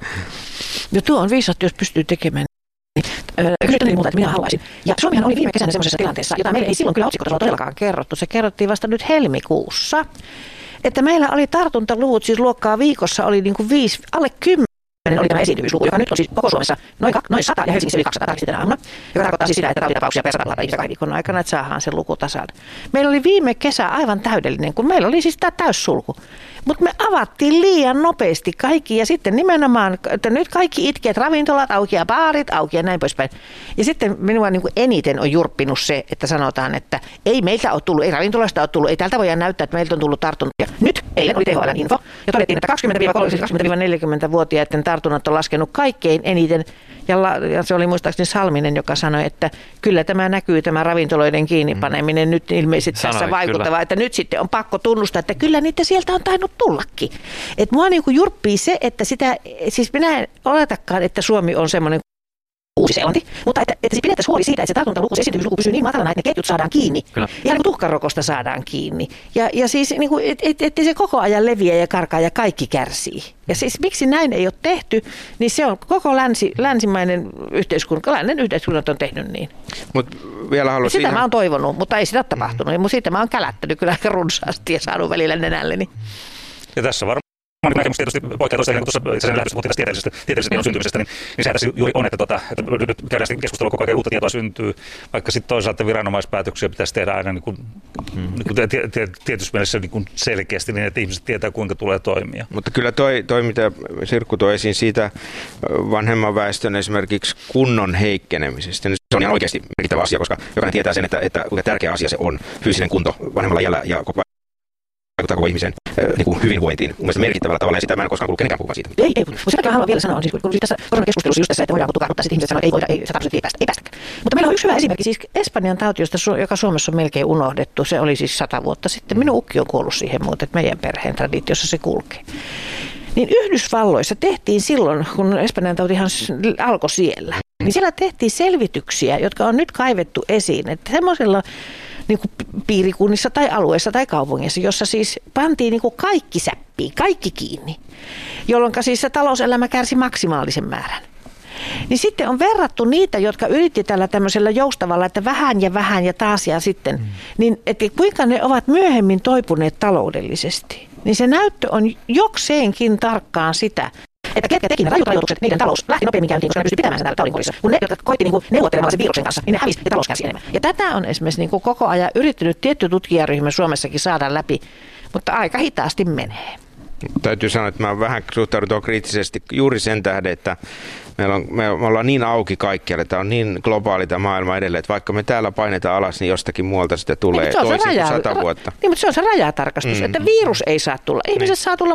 Ja tuo on viisautta, jos pystyy tekemään. Kysytään niin muuta, että minä haluaisin. Ja Suomihan oli viime kesänä semmoisessa tilanteessa, jota meille ei silloin kyllä otsikotasolla todellakaan kerrottu. Se kerrottiin vasta nyt helmikuussa. Että meillä oli tartuntaluvut, siis luokkaa viikossa oli niin kuin viisi, alle kymmenen oli tämä esiintyvyysluku, joka nyt on siis koko Suomessa noin, noin sata ja Helsingissä yli kaksisataa tarkistin tänä aamuna, joka tarkoittaa siis sitä, että tautitapauksia per sata tuhatta ihmistä kahden viikon aikana, että saadaan se luku tasalle. Meillä oli viime kesä aivan täydellinen, kun meillä oli siis tämä täyssulku. Mutta me avattiin liian nopeasti kaikki ja sitten nimenomaan, että nyt kaikki itkee, että ravintolat auki ja baarit auki ja näin poispäin. Ja sitten minua niin kuin eniten on jurppinut se, että sanotaan, että ei meiltä ole tullut, ei ravintolasta ole tullut, ei tältä voida näyttää, että meiltä on tullut tartuntoja. Nyt eilen oli T H L:n info ja todettiin, että kaksikymmentä neljäkymmentä-vuotiaiden tartunnat on laskenut kaikkein eniten. Ja, la, ja se oli muistaakseni Salminen, joka sanoi, että kyllä tämä näkyy, tämä ravintoloiden kiinnipaneminen mm. nyt ilmeisesti Sanoi, tässä vaikuttavaa, että nyt sitten on pakko tunnustaa, että kyllä niitä sieltä on tainnut tullakin. Että mua niin kuin jurppii se, että sitä, siis minä en oletakaan, että Suomi on semmoinen Uusi-Seelanti, mutta että, että pidettäisiin huoli siitä, että se tartuntaluku, se esiintyvyysluku pysyy niin matalana, että ne ketjut saadaan kiinni. Kyllä. Ihan niin kuin tuhkarokosta saadaan kiinni. Ja, ja siis, niin kuin, että et, et se koko ajan leviää ja karkaa ja kaikki kärsii. Ja siis miksi näin ei ole tehty, niin se on koko länsi, länsimainen yhteiskunta, lännen yhteiskunnat on tehnyt niin. Mut vielä haluaisin sitä ihan... mä oon toivonut, mutta ei sitä ole tapahtunut. Mm. Mutta siitä mä oon kälättänyt kyllä aika runsaasti ja saanut välillä nenälleni. Ja tässä varmaan. Näkemys tietysti poikkeaa toista, kun tuossa itse asiassa lähdössä puhuttiin tästä tieteellisestä, tieteellisestä tiedon syntymisestä, niin, niin sehän tässä juuri on, että, tota, että nyt käydään sitten keskustelua koko ajan, uutta tietoa syntyy, vaikka sitten toisaalta viranomaispäätöksiä pitäisi tehdä aina niin kuin, hmm. niin kuin tietyssä mielessä niin kuin selkeästi, niin että ihmiset tietää, kuinka tulee toimia. Mutta kyllä toi, toi mitä Sirkku toi esiin siitä vanhemman väestön esimerkiksi kunnon heikkenemisestä, niin se on ihan oikeasti merkittävä asia, koska jokainen tietää sen, että, että kuinka tärkeä asia se on, fyysinen kunto vanhemmalla iällä ja koko vaikuttaa koko ihmisen äh, niin kuin hyvinvointiin. Mun mielestä merkittävällä tavalla, ja sitä mä en koskaan kuullut kenenkään puhuvan siitä. Ei, ei, mutta sitä haluan vielä sanoa, on siis, kun tässä koronakeskustelussa just tässä, että voidaanko tukahduttaa, sitten ihmiset sanoo, että ei voida, ei, sata prosenttia ei päästä, ei päästäkään. Mutta meillä on yksi hyvä esimerkki, siis Espanjan tauti, joka Suomessa on melkein unohdettu, se oli siis sata vuotta sitten. Minun ukki on kuollut siihen muuten, että meidän perheen traditiossa se kulkee. Niin Yhdysvalloissa tehtiin silloin, kun Espanjan tautihan alkoi siellä, niin siellä tehtiin selvityksiä, jotka on nyt kaivettu esiin, että semmoisella niin kuin piirikunnissa tai alueessa tai kaupungissa, jossa siis pantiin niin kuin kaikki säppiin, kaikki kiinni, jolloin siis se talouselämä kärsi maksimaalisen määrän. Niin sitten on verrattu niitä, jotka yritti tällä tämmöisellä joustavalla, että vähän ja vähän ja taas ja sitten, mm. niin että kuinka ne ovat myöhemmin toipuneet taloudellisesti. Niin se näyttö on jokseenkin tarkkaan sitä, että ketkä teki ne rajut rajoitukset, niiden talous lähti nopeammin käyntiin, koska ne pystyi pitämään sen täällä taudinkodissa. Kun ne, jotka koitti niin neuvottelemalla sen viruksen kanssa, niin ne hävisi ja talous kärsi enemmän. Ja tätä on esimerkiksi niin koko ajan yrittänyt tietty tutkijaryhmä Suomessakin saada läpi, mutta aika hitaasti menee. Täytyy sanoa, että mä vähän suhtaudun tuohon kriittisesti juuri sen tähden, että meillä on, me ollaan niin auki kaikkialle, tämä on niin globaali tämä maailma edelleen, että vaikka me täällä painetaan alas, niin jostakin muualta sitä tulee niin, toisin kuin sata vuotta. Niin, mutta se on se rajatarkastus, mm. että virus ei saa tulla. Ihmiset niin. saa tulla,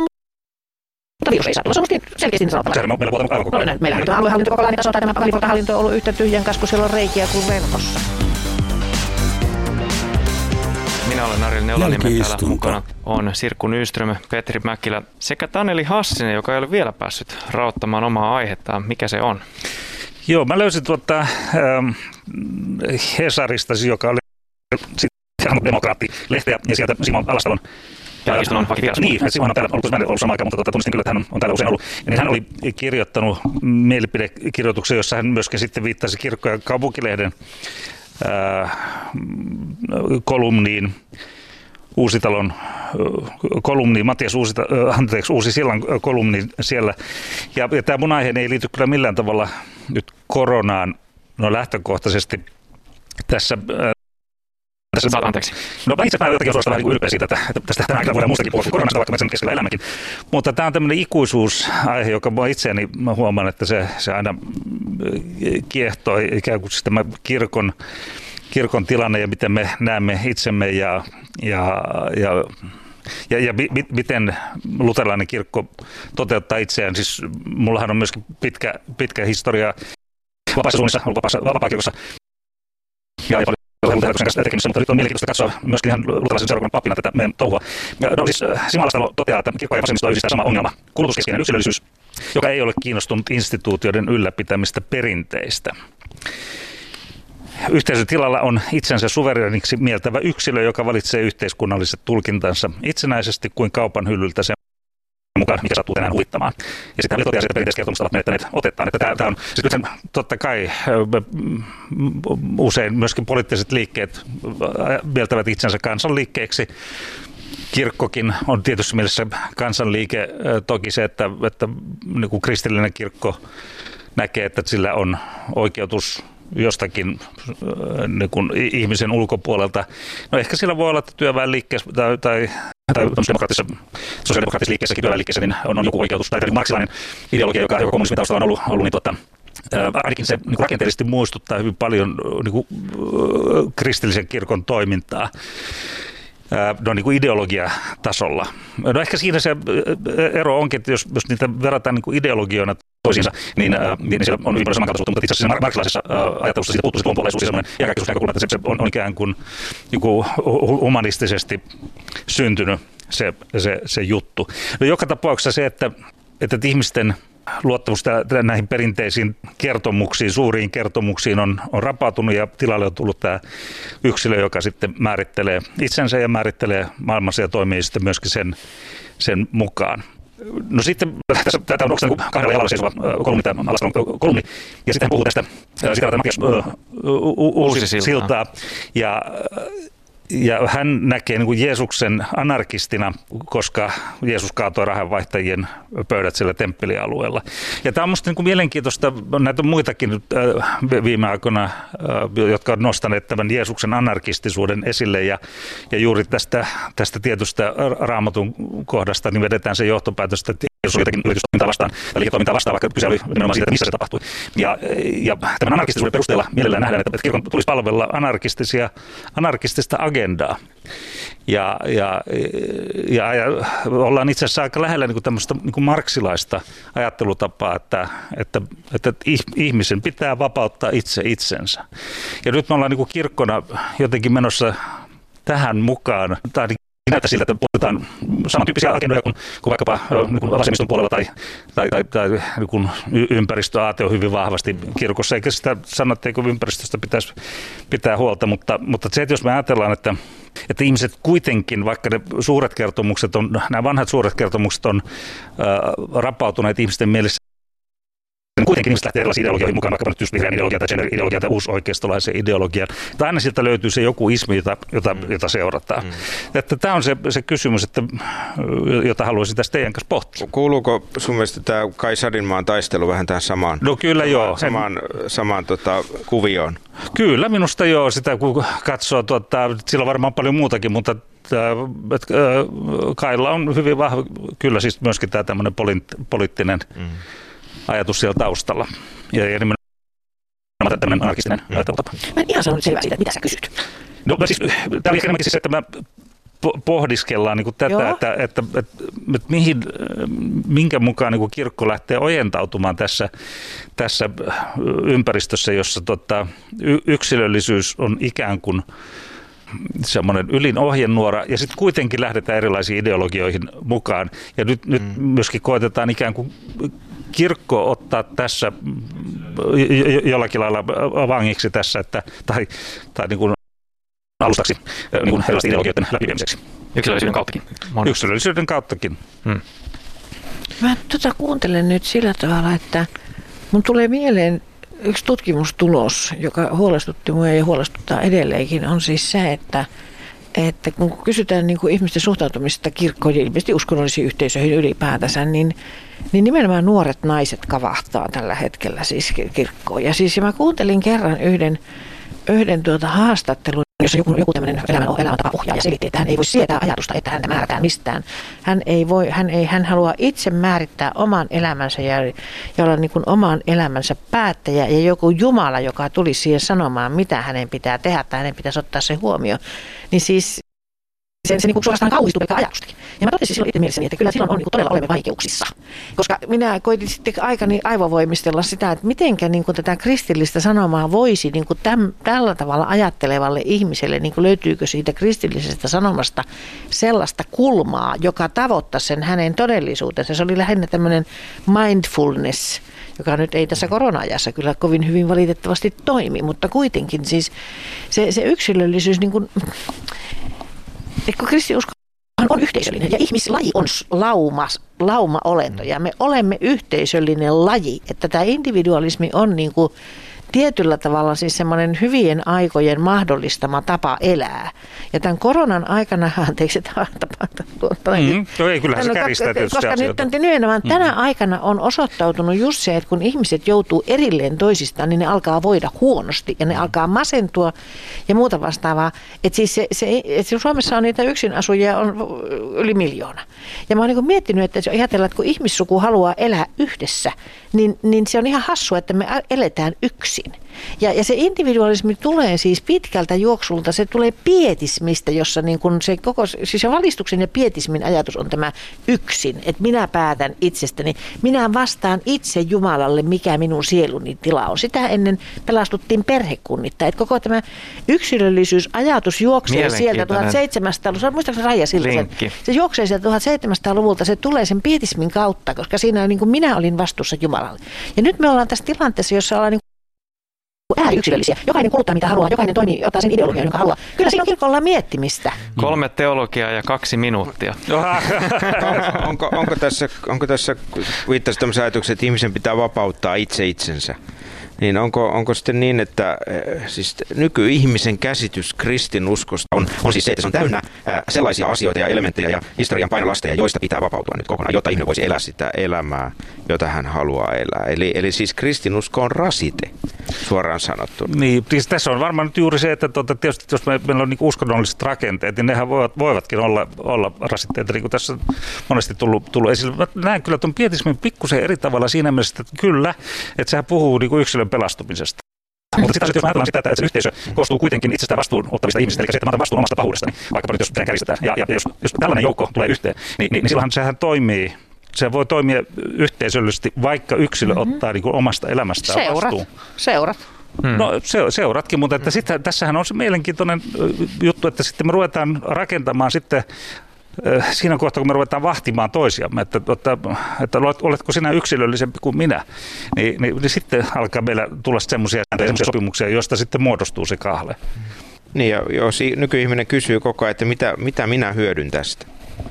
mutta virus ei saa tulla. Se on musta selkeästi sanottava. Meillä on aluehallinto koko läänin tasolla, tai tämä alivaltahallinto on ollut yhtä tyhjän kanssa, kun siellä on reikiä kuin verkossa. Minä olen Ariel Neulaniemen, täällä mukana on Sirkku Nyström, Petri Mäkilä sekä Taneli Hassinen, joka ei ole vielä päässyt raottamaan omaa aihettaan. Mikä se on? Joo, mä löysin tuota ähm, Hesarista, joka oli demokraatti-lehteä, ja sieltä Simon Alastalon. Ja istun on vakivieras. Niin, Simon on täällä ollut, mä en ollut sama aikaa, mutta tunnistin kyllä, että hän on, on täällä usein ollut. Ja niin hän oli kirjoittanut mielipidekirjoituksen, jossa hän myöskin sitten viittasi Kirkko- ja kaupunkilehden Äh, kolumniin, Uusitalon äh, kolumniin, Matias Uusita, äh, anteeksi, Uusisillan äh, kolumniin siellä. Ja, ja tämä mun aiheeni ei liity kyllä millään tavalla nyt koronaan, no lähtökohtaisesti tässä. Äh, Tässä anteeksi. No itse mä jotenkin suorastaan vähän ylpeä siitä, että, että tästä tänä aikana voidaan muustakin puhua kuin koronasta, vaikka me sen keskellä elämmekin. Mutta tämä on tämmöinen ikuisuusaihe, joka mua itseäni, mä huomaan, että se, se aina kiehtoo ikään kuin tämä kirkon, kirkon tilanne ja miten me näemme itsemme ja, ja, ja Ja, ja mi, miten luterilainen kirkko toteuttaa itseään. Siis mullahan on myöskin pitkä, pitkä historia vapaissa suunnissa, ollut vapaassa, vapaakirkossa ja paljon tekemisessä, mutta nyt on mielenkiintoista katsoa myöskin ihan luterilaisen seurakunnan pappina tätä meidän touhua. No siis Simo Alastalo toteaa, että kirkko ja vasemmisto yhdistää sama ongelma, kulutuskeskeinen yksilöllisyys, joka ei ole kiinnostunut instituutioiden ylläpitämistä perinteistä. Yhteisön tilalla on itsensä suvereniksi mieltävä yksilö, joka valitsee yhteiskunnalliset tulkintansa itsenäisesti kuin kaupan hyllyltä sen mukaan, mikä sattuu tänään huvittamaan. Ja sitten hän toteaa, että perinteiskertomukset ovat menettäneet otettaan. Että tämä, tämä on, siis nyt totta kai usein myöskin poliittiset liikkeet mieltävät itsensä kansanliikkeeksi. Kirkkokin on tietysti mielessä kansanliike, toki se, että, että niin kuin kristillinen kirkko näkee, että sillä on oikeutus jostakin niin kuin ihmisen ulkopuolelta. No ehkä sillä voi olla, että työväenliikkeessä tai, tai, tai demokraattisessa, sosiaalidemokraattisessa liikkeessäkin, työväenliikkeessä, niin on, on joku oikeutus. Tai marksilainen ideologia, joka, joka kommunismin taustalla on ollut, ollut niin tuota, ää, ainakin se niin rakenteellisesti muistuttaa hyvin paljon niin kuin, kristillisen kirkon toimintaa. No niin kuin ideologiatasolla. No ehkä siinä se ero onkin, että jos, jos niitä verrataan niin kuin ideologioina toisiinsa, niin, niin siellä on hyvin paljon samankaltaisuutta, mutta itse asiassa marksilaisessa ajattelussa siitä puuttuu se tuonpuoleisuus ja semmoinen iäkäisyysnäkökulma, että se on, on ikään kuin, niin kuin humanistisesti syntynyt se, se, se juttu. No joka tapauksessa se, että, että ihmisten luottamus näihin perinteisiin kertomuksiin, suuriin kertomuksiin on, on rapautunut ja tilalle on tullut tämä yksilö, joka sitten määrittelee itsensä ja määrittelee maailmassa ja toimii sitten myöskin sen, sen mukaan. No sitten tässä tämä on oikeastaan niin kahdella jalalla seisova kolumni, tämä Alastalon kolumni, ja sitten hän puhuu tästä, sitä Matias Uusisiltaa, ja Ja hän näkee niin kuin Jeesuksen anarkistina, koska Jeesus kaatoi rahanvaihtajien pöydät siellä temppelialueella. Ja tämä on minusta niin kuin mielenkiintoista, on näitä muitakin viime aikoina, jotka on nostaneet tämän Jeesuksen anarkistisuuden esille. Ja, ja juuri tästä, tästä tietystä Raamatun kohdasta niin vedetään se johtopäätös, että Jeesus oli jotakin yritystoimintaa vastaan, tai liiketoimintaa vastaan, vaikka kyse oli nimenomaan siitä, että missä se tapahtui. Ja, ja tämän anarkistisuuden perusteella mielellään nähdään, että kirkon tulisi palvella anarkistisia, anarkistista agendaa. Ja, ja, ja, ja ollaan itse asiassa aika lähellä niin kuin tämmöistä niin kuin marksilaista ajattelutapaa, että, että, että ihmisen pitää vapauttaa itse itsensä. Ja nyt me ollaan niin kuin kirkkona jotenkin menossa tähän mukaan. Tämä näyttää siltä, että puhutaan samantyyppisiä agendoja kuin, kuin vaikkapa niin kuin vasemmiston puolella tai, tai, tai, tai niin kuin ympäristöaate on hyvin vahvasti kirkossa. Eikä sitä sano, etteikö ympäristöstä pitäisi pitää huolta, mutta, mutta se, että jos me ajatellaan, että, että ihmiset kuitenkin, vaikka ne suuret kertomukset on, nämä vanhat suuret kertomukset on äh, rapautuneet ihmisten mielessä, kuitenkin ihmiset lähtee erilaisiin ideologioihin mukaan, vaikka nyt just vihreän ideologian tai gender-ideologian tai uusoikeistolaisen ideologian. Tai aina sieltä löytyy se joku ismi, jota, jota, jota seurataan. Mm. Että tämä on se, se kysymys, että, jota haluaisin tästä teidän kanssa pohtia. Kuuluuko sun mielestä tämä Kai Sarinmaan taistelu vähän tähän samaan, no kyllä joo. samaan, samaan tota, kuvioon? Kyllä minusta joo, sitä kun katsoo, tuota, sillä on varmaan paljon muutakin, mutta Kailla on hyvin vahva, kyllä siis myöskin tämä tämmöinen poliittinen mm. ajatus siellä taustalla. Ja, ja nimenomaan tämmöinen anarkistinen mm. ajattelutapa. Mä en ihan sanonut selvää siitä, mitä sä kysyt. No siis, tämä oli enemmänkin siis, että mä pohdiskellaan niin kuin tätä, että, että, että, että mihin, minkä mukaan niin kuin kirkko lähtee ojentautumaan tässä, tässä ympäristössä, jossa tota, yksilöllisyys on ikään kuin semmoinen ylin ohjenuora, ja sitten kuitenkin lähdetään erilaisiin ideologioihin mukaan. Ja nyt, nyt mm. myöskin koetetaan ikään kuin kirkko ottaa tässä jollakin lailla vangiksi tässä, että, tai, tai niin kuin alustaksi niin kuin erilaisten ideologioiden läpiviemiseksi. Yksilöllisyyden kauttakin. Monet. Yksilöllisyyden kauttakin. Hmm. Mä tota kuuntelen nyt sillä tavalla, että mun tulee mieleen yksi tutkimustulos, joka huolestutti mua ja huolestuttaa edelleenkin, on siis se, että, että kun kysytään niin kuin ihmisten suhtautumista kirkkoon ja ilmeisesti uskonnollisiin yhteisöihin ylipäätänsä, niin, niin nimenomaan nuoret naiset kavahtaa tällä hetkellä siis kirkkoon. Ja siis ja mä kuuntelin kerran yhden, yhden tuota haastattelun, jossa joku, joku tämmöinen elämäntapa-ohjaaja selitti, että hän ei voi sietää ajatusta, että häntä määrätään mistään. Hän, ei voi, hän, ei, hän haluaa itse määrittää oman elämänsä ja, ja olla niin kuin oman elämänsä päättäjä ja joku Jumala, joka tuli siihen sanomaan, mitä hänen pitää tehdä tai hänen pitäisi ottaa se huomioon. Niin siis se, se niin kuin suorastaan kauhistui pelkkä ajatustakin. Ja mä totesin silloin itse mielessäni, että kyllä silloin on niin kuin todella olemme vaikeuksissa. Koska minä koitin sitten aikani aivovoimistella sitä, että mitenkä niin kuin tätä kristillistä sanomaa voisi niin kuin täm, tällä tavalla ajattelevalle ihmiselle, niin kuin löytyykö siitä kristillisestä sanomasta sellaista kulmaa, joka tavoittaisi sen hänen todellisuutensa. Se oli lähinnä tämmöinen mindfulness, joka nyt ei tässä korona-ajassa kyllä kovin hyvin valitettavasti toimi, mutta kuitenkin siis se, se yksilöllisyys, niin kuin, että kun kristinusko on yhteisöllinen ja ihmislaji on lauma, lauma-olento ja me olemme yhteisöllinen laji, että tämä individualismi on niin kuin tietyllä tavalla siis semmoinen hyvien aikojen mahdollistama tapa elää. Ja tämän koronan aikana, anteeksi, tämä on mm, no ei, kyllähän se kärjistää tietysti koska asioita. nyt nimenomaan mm. tänä aikana on osoittautunut just se, että kun ihmiset joutuu erilleen toisistaan, niin ne alkaa voida huonosti ja ne alkaa masentua ja muuta vastaavaa. Että siis se, se, että Suomessa on niitä yksinasujia on yli miljoona. Ja mä oon niin miettinyt, että jos ajatellaan, että kun ihmissuku haluaa elää yhdessä, niin, niin se on ihan hassua, että me eletään yksin. Ja, ja se individualismi tulee siis pitkältä juoksulta, se tulee pietismistä, jossa niin kun se koko, siis se valistuksen ja pietismin ajatus on tämä yksin, että minä päätän itsestäni, minä vastaan itse Jumalalle, mikä minun sieluni tila on. Sitä ennen pelastuttiin perhekunnittain, että koko tämä yksilöllisyysajatus juoksee sieltä tuhatseitsemänsataaluvulta, muistaakseni Raija Siltasen, se juoksee sieltä tuhatseitsemänsataaluvulta, se tulee sen pietismin kautta, koska siinä niin kuin minä olin vastuussa Jumalalle. Ja nyt me ollaan tässä tilanteessa, jossa ollaan niin ääriyksilöllisiä. Jokainen kuluttaa mitä haluaa, jokainen toimii, ottaa sen ideologian, jonka haluaa. Kyllä siinä on kirkolla miettimistä. Kolme teologiaa ja kaksi minuuttia. onko, onko, tässä, onko tässä, viittaisi tämmöisen ajatuksen, että ihmisen pitää vapauttaa itse itsensä. Niin onko, onko sitten niin, että siis nykyihmisen käsitys kristinuskosta on, on siis se, että se on täynnä sellaisia asioita ja elementtejä ja historian painolasteja, joista pitää vapautua nyt kokonaan, jotta ihminen voisi elää sitä elämää, jota hän haluaa elää. Eli, eli siis kristinusko on rasite, suoraan sanottu. Niin, siis tässä on varmaan nyt juuri se, että tuota, tietysti jos me, meillä on niin uskonnolliset rakenteet, niin nehän voivat, voivatkin olla, olla rasitteita, niin kuin tässä on monesti tullut, tullut esille. Mä näen kyllä tuon pietismin pikkusen eri tavalla siinä mielessä, että kyllä, että sehän puhuu niin kuin yksilön pelastumisesta. Mutta sitten jos ajatellaan sitä, että se yhteisö koostuu kuitenkin itsestään vastuun ottavista ihmisistä, eli se, että mä otan vastuun omasta pahuudestani, vaikkapa nyt jos sitä käristetään, ja, ja jos, jos tällainen joukko tulee yhteen, niin, niin, niin silloinhan sehän toimii, se voi toimia yhteisöllisesti, vaikka yksilö mm-hmm. ottaa niin kuin omasta elämästään Seurat. vastuun. Seurat. Hmm. No se, seuratkin, mutta että sit, tässähän on se mielenkiintoinen juttu, että sitten me ruvetaan rakentamaan sitten siinä kohtaa, kun me ruvetaan vahtimaan toisiamme, että, että, että oletko sinä yksilöllisempi kuin minä, niin, niin, niin sitten alkaa meillä tulla semmoisia sopimuksia, joista sitten muodostuu se kahle. Niin ja jos nykyihminen kysyy koko ajan, että mitä, mitä minä hyödyn tästä,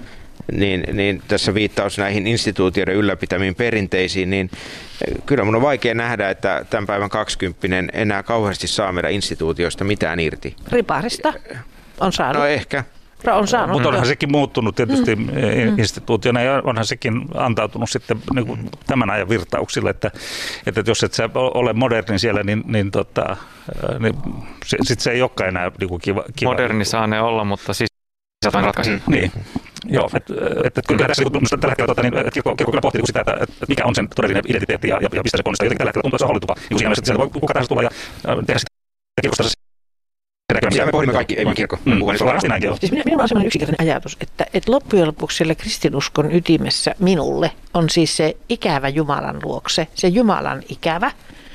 niin, niin tässä viittaus näihin instituutioiden ylläpitämiin perinteisiin, niin kyllä mun on vaikea nähdä, että tämän päivän kaksikymppinen enää kauheasti saa meidän instituutioista mitään irti. Riparista on saanut. No ehkä. On saanut. Mutta onhan sekin muuttunut tietysti mm. instituutiona ja onhan sekin antautunut sitten niin kuin tämän ajan virtauksille, että, että jos et sä ole moderni siellä, niin, niin, tota, niin sitten se ei olekaan enää niin kuin kiva, kiva. Moderni saa ne olla, mutta siis jotain ratkaisuja. Niin. Joo, että et, et, kyllä tässä tällä hetkellä tota, niin, kirkko, kirkko kyllä pohtii sitä, että et mikä on sen todellinen identiteetti ja, ja, ja mistä se ponnistaa. Jotenkin tällä hetkellä tuntuu, että se on hallituva. Niin siinä mielessä, että sieltä voi kuka tahansa tulla ja tehdä sitä kirkosta. Sitä me pohdimme kaikki, ei vaan kirkko. Mm. Siis minulla on sellainen yksinkertainen ajatus, että, että loppujen lopuksi siellä kristinuskon ytimessä minulle on siis se ikävä Jumalan luokse, se Jumalan ikävä.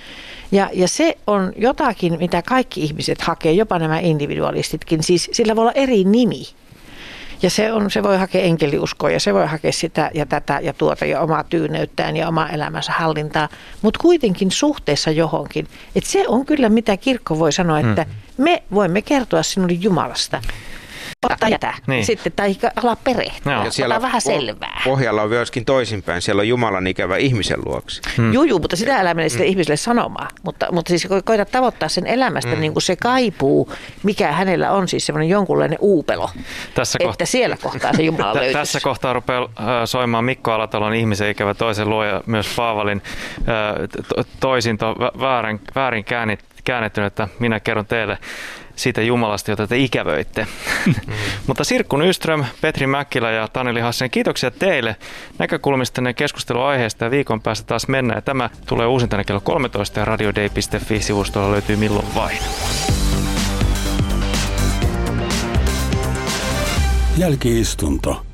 Ja, ja se on jotakin, mitä kaikki ihmiset hakee, jopa nämä individualistitkin, siis sillä voi olla eri nimi. Ja se, on, se voi hakea enkeliuskoa ja se voi hakea sitä ja tätä ja tuota ja omaa tyyneyttään ja omaa elämänsä hallintaa, mutta kuitenkin suhteessa johonkin. Että se on kyllä mitä kirkko voi sanoa, että hmm. me voimme kertoa sinulle Jumalasta. Ota jätä niin. Sitten, tai ala perehtyä, no. Ota vähän selvää. Pohjalla on myöskin toisinpäin, siellä on Jumalan ikävä ihmisen luoksi. Hmm. Juu, juu, mutta sitä älä mene sille hmm. ihmiselle sanomaan. Mutta, mutta siis koita tavoittaa sen elämästä hmm. niin kuin se kaipuu, mikä hänellä on siis semmoinen jonkunlainen uupelo, tässä että kohta, siellä kohtaa se Jumala löytyisi. Tässä kohtaa rupeaa soimaan Mikko Alatalon ihmisen ikävä toisen luoja, myös Paavalin toisinto väärin, väärin käännetty, että minä kerron teille siitä Jumalasta, jota te ikävöitte. Mm. Mutta Sirkku Nyström, Petri Mäkkilä ja Taneli Hassen, kiitoksia teille näkökulmistanne keskusteluaiheesta ja viikon päästä taas mennään. Tämä tulee uusintana kello kolmetoista ja radiodei piste fi-sivustolla löytyy milloin vain. Jälkiistunto.